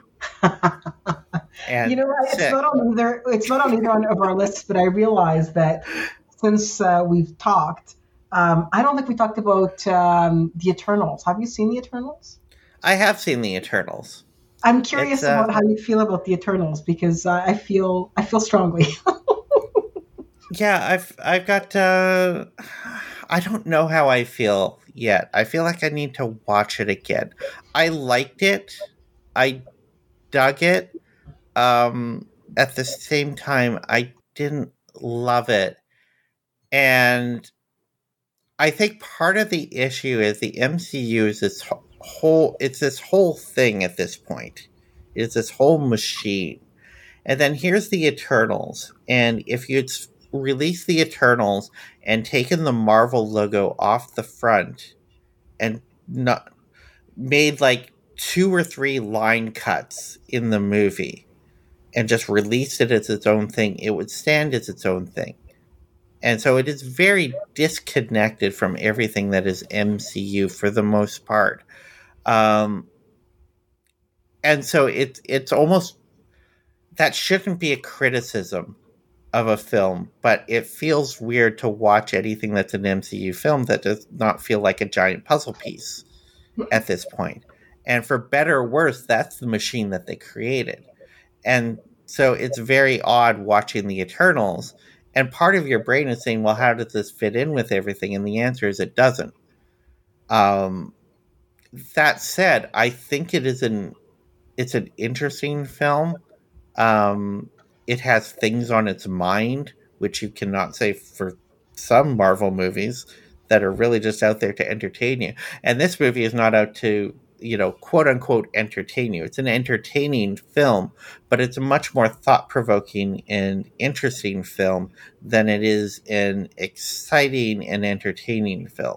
S1: And it's not on either of our lists, but I realized that since we've talked, I don't think we talked about the Eternals. Have you seen the Eternals?
S2: I have seen the Eternals.
S1: I'm curious about how you feel about the Eternals because I feel strongly.
S2: Yeah, I've got. I don't know how I feel yet. I feel like I need to watch it again. I liked it. I dug it. At the same time, I didn't love it, and I think part of the issue is the MCU is this whole thing at this point. It's this whole machine. And then here's the Eternals. And if you'd released the Eternals and taken the Marvel logo off the front and not made like 2 or 3 line cuts in the movie and just released it as its own thing, it would stand as its own thing. And so it is very disconnected from everything that is MCU for the most part. And so it's almost, that shouldn't be a criticism of a film, but it feels weird to watch anything that's an MCU film that does not feel like a giant puzzle piece at this point. And for better or worse, that's the machine that they created. And so it's very odd watching the Eternals, and part of your brain is saying, well, how does this fit in with everything? And the answer is it doesn't. That said, I think it's an interesting film. It has things on its mind, which you cannot say for some Marvel movies that are really just out there to entertain you. And this movie is not out to, quote unquote, entertain you. It's an entertaining film, but it's a much more thought-provoking and interesting film than it is an exciting and entertaining film.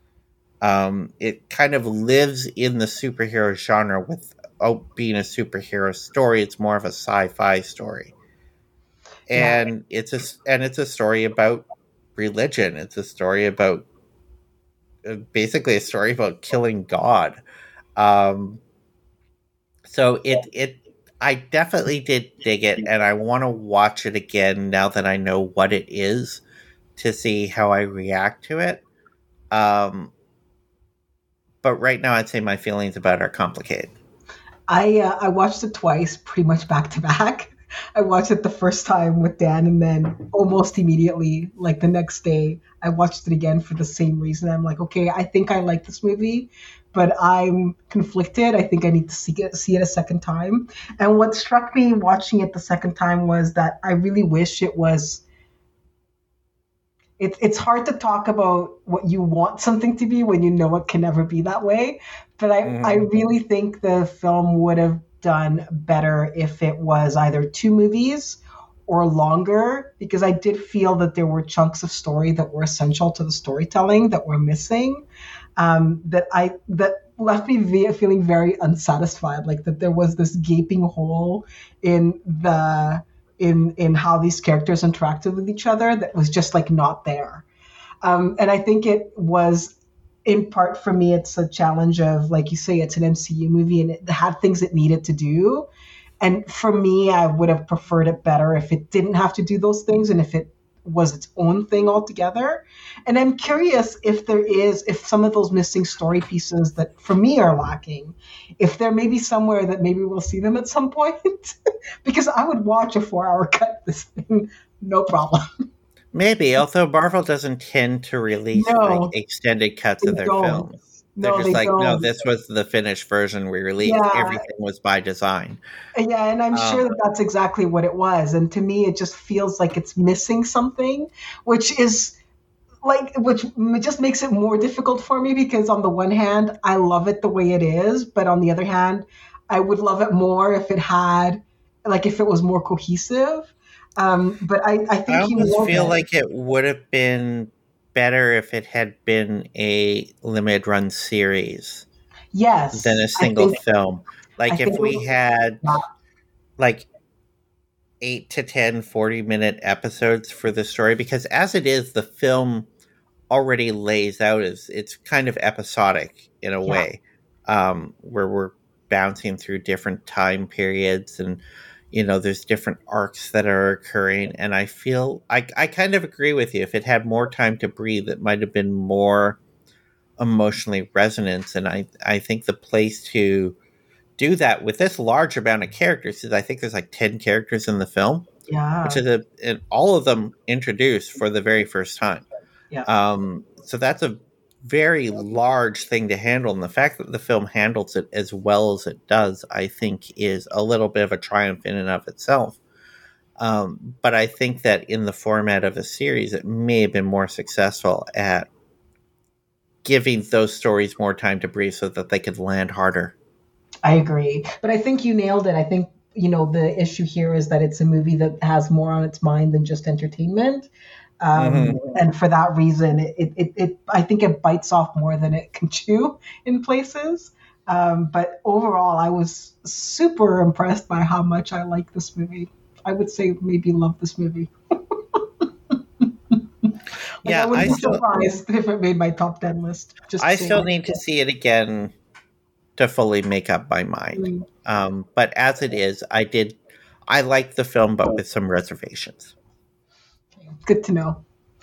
S2: It kind of lives in the superhero genre without being a superhero story. It's more of a sci-fi story. And it's a story about religion. It's a story about basically a story about killing God. So I definitely did dig it, and I want to watch it again now that I know what it is to see how I react to it. But right now, I'd say my feelings about it are complicated.
S1: I watched it twice, pretty much back to back. I watched it the first time with Dan, and then almost immediately, like the next day, I watched it again for the same reason. I'm like, okay, I think I like this movie, but I'm conflicted. I think I need to see it a second time. And what struck me watching it the second time was that I really wish it was. It's hard to talk about what you want something to be when you know it can never be that way. But I really think the film would have done better if it was either 2 movies or longer, because I did feel that there were chunks of story that were essential to the storytelling that were missing. That left me feeling very unsatisfied, like that there was this gaping hole in the in how these characters interacted with each other that was just like not there. And I think it was in part for me, it's a challenge of, like you say, it's an MCU movie and it had things it needed to do. And for me, I would have preferred it better if it didn't have to do those things and if it was its own thing altogether. And I'm curious if some of those missing story pieces that for me are lacking, if there may be somewhere that maybe we'll see them at some point. Because I would watch a 4-hour cut this thing, no problem.
S2: Maybe, although Marvel doesn't tend to release like extended cuts of their films. They're just like, no, this was the finished version we released. Yeah. Everything was by design.
S1: Yeah, and I'm sure that that's exactly what it was. And to me, it just feels like it's missing something, which just makes it more difficult for me because on the one hand, I love it the way it is. But on the other hand, I would love it more if it was more cohesive. But I think
S2: I almost feel like it would have been better if it had been a limited run series.
S1: Yes.
S2: Than a single film. Like if we had like 8 to 10 40-minute episodes for the story, because as it is, the film already lays out as it's kind of episodic in a way, where we're bouncing through different time periods and there's different arcs that are occurring, and I feel I kind of agree with you. If it had more time to breathe, it might have been more emotionally resonant, and I think the place to do that with this large amount of characters is I think there's like 10 characters in the film, which is all of them introduced for the very first time. So that's a very large thing to handle, and the fact that the film handles it as well as it does, I think, is a little bit of a triumph in and of itself. But I think that in the format of a series, it may have been more successful at giving those stories more time to breathe so that they could land harder.
S1: I agree, but I think you nailed it. I think the issue here is that it's a movie that has more on its mind than just entertainment. And for that reason, I think it bites off more than it can chew in places. But overall, I was super impressed by how much I like this movie. I would say maybe love this movie. I would be surprised if it made my top 10 list.
S2: I still need to see it again to fully make up my mind. But as it is, I liked the film, but with some reservations.
S1: Good to know.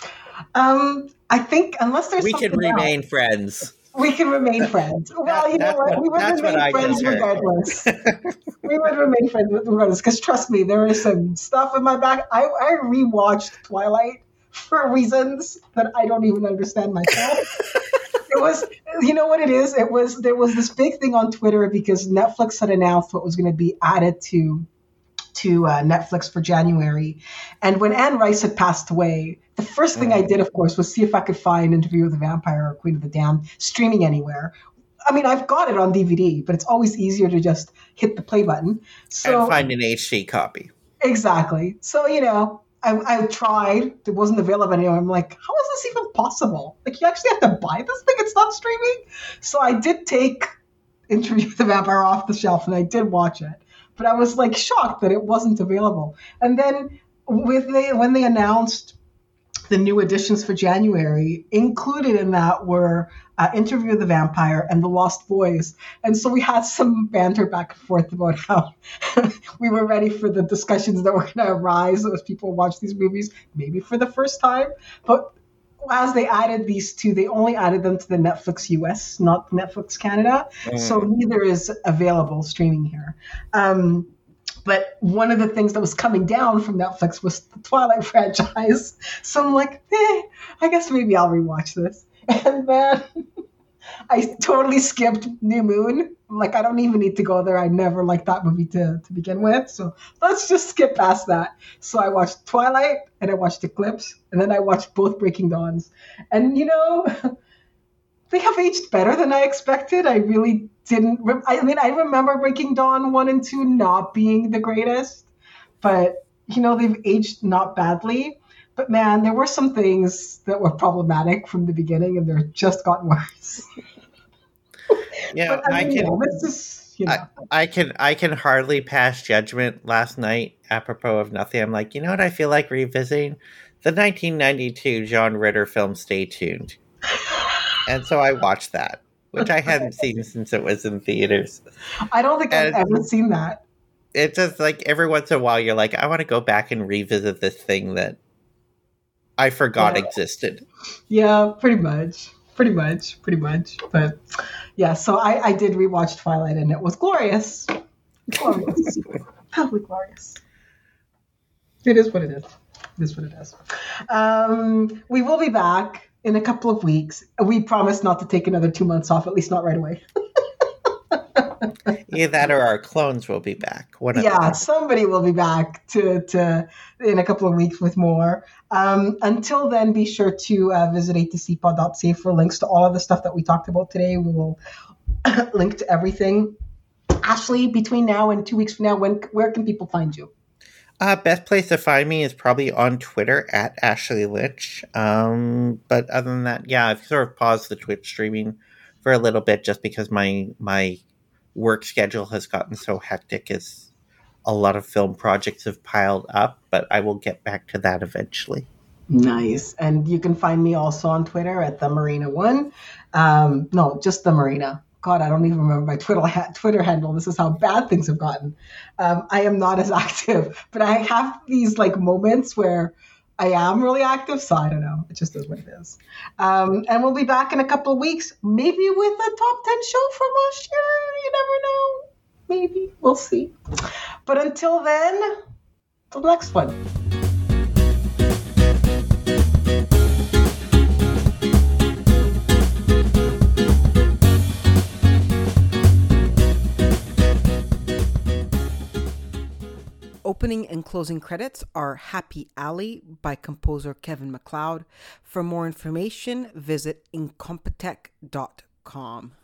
S1: I think unless there's
S2: we can remain friends.
S1: We can remain friends. Well, you know what? We would remain friends regardless. We would remain friends regardless. Because trust me, there is some stuff in my back. I rewatched Twilight for reasons that I don't even understand myself. It was, you know what it is? There was this big thing on Twitter because Netflix had announced what was going to be added to Netflix for January. And when Anne Rice had passed away, the first thing I did, of course, was see if I could find Interview with the Vampire or Queen of the Damned streaming anywhere. I mean, I've got it on DVD, but it's always easier to just hit the play button.
S2: And find an HD copy.
S1: Exactly. So, I tried. It wasn't available anymore. I'm like, how is this even possible? Like, you actually have to buy this thing? It's not streaming? So I did take Interview with the Vampire off the shelf, and I did watch it. But I was like shocked that it wasn't available. And then when they announced the new editions for January, included in that were Interview with the Vampire and The Lost Boys. And so we had some banter back and forth about how we were ready for the discussions that were going to arise as people watch these movies, maybe for the first time. But as they added these two, they only added them to the Netflix US, not Netflix Canada. So neither is available streaming here. But one of the things that was coming down from Netflix was the Twilight franchise. So I'm like, I guess maybe I'll rewatch this. And man, I totally skipped New Moon. I'm like, I don't even need to go there. I never liked that movie to begin with. So let's just skip past that. So I watched Twilight and I watched Eclipse. And then I watched both Breaking Dawns. And, they have aged better than I expected. I really didn't. I remember Breaking Dawn 1 and 2 not being the greatest. But, they've aged not badly. But man, there were some things that were problematic from the beginning and they're just gotten worse.
S2: Yeah,
S1: But I mean, yeah, this is,
S2: I can hardly pass judgment. Last night, apropos of nothing, I'm like, you know what? I feel like revisiting the 1992 John Ritter film Stay Tuned, and so I watched that, which I hadn't seen since it was in theaters.
S1: I don't think I've
S2: And
S1: ever seen that.
S2: it's just like every once in a while, you're like, I want to go back and revisit this thing that I forgot
S1: Yeah.
S2: existed.
S1: Yeah, pretty much. Pretty much. Pretty much. But yeah, so I did rewatch Twilight and it was glorious. Glorious. Totally glorious. It is what it is. It is what it is. We will be back in a couple of weeks. We promise not to take another 2 months off, at least not right away.
S2: Either that or our clones will be back.
S1: Yeah, somebody will be back to in a couple of weeks with more. Until then, be sure to visit a2cpod.ca for links to all of the stuff that we talked about today. We will link to everything. Ashley, between now and 2 weeks from now, where can people find you?
S2: Best place to find me is probably on Twitter at Ashley Litch. But other than that, yeah, I've sort of paused the Twitch streaming for a little bit just because my work schedule has gotten so hectic as a lot of film projects have piled up, but I will get back to that eventually.
S1: Nice. And you can find me also on Twitter at the Marina1. No, just the Marina. God, I don't even remember my Twitter handle. This is how bad things have gotten. I am not as active, but I have these like moments where I am really active. So I don't know. It just is what it is. And we'll be back in a couple of weeks, maybe with a top 10 show from last year. You never know. Maybe. We'll see. But until then, till the next one.
S3: Opening and closing credits are Happy Alley by composer Kevin MacLeod. For more information, visit incompetech.com.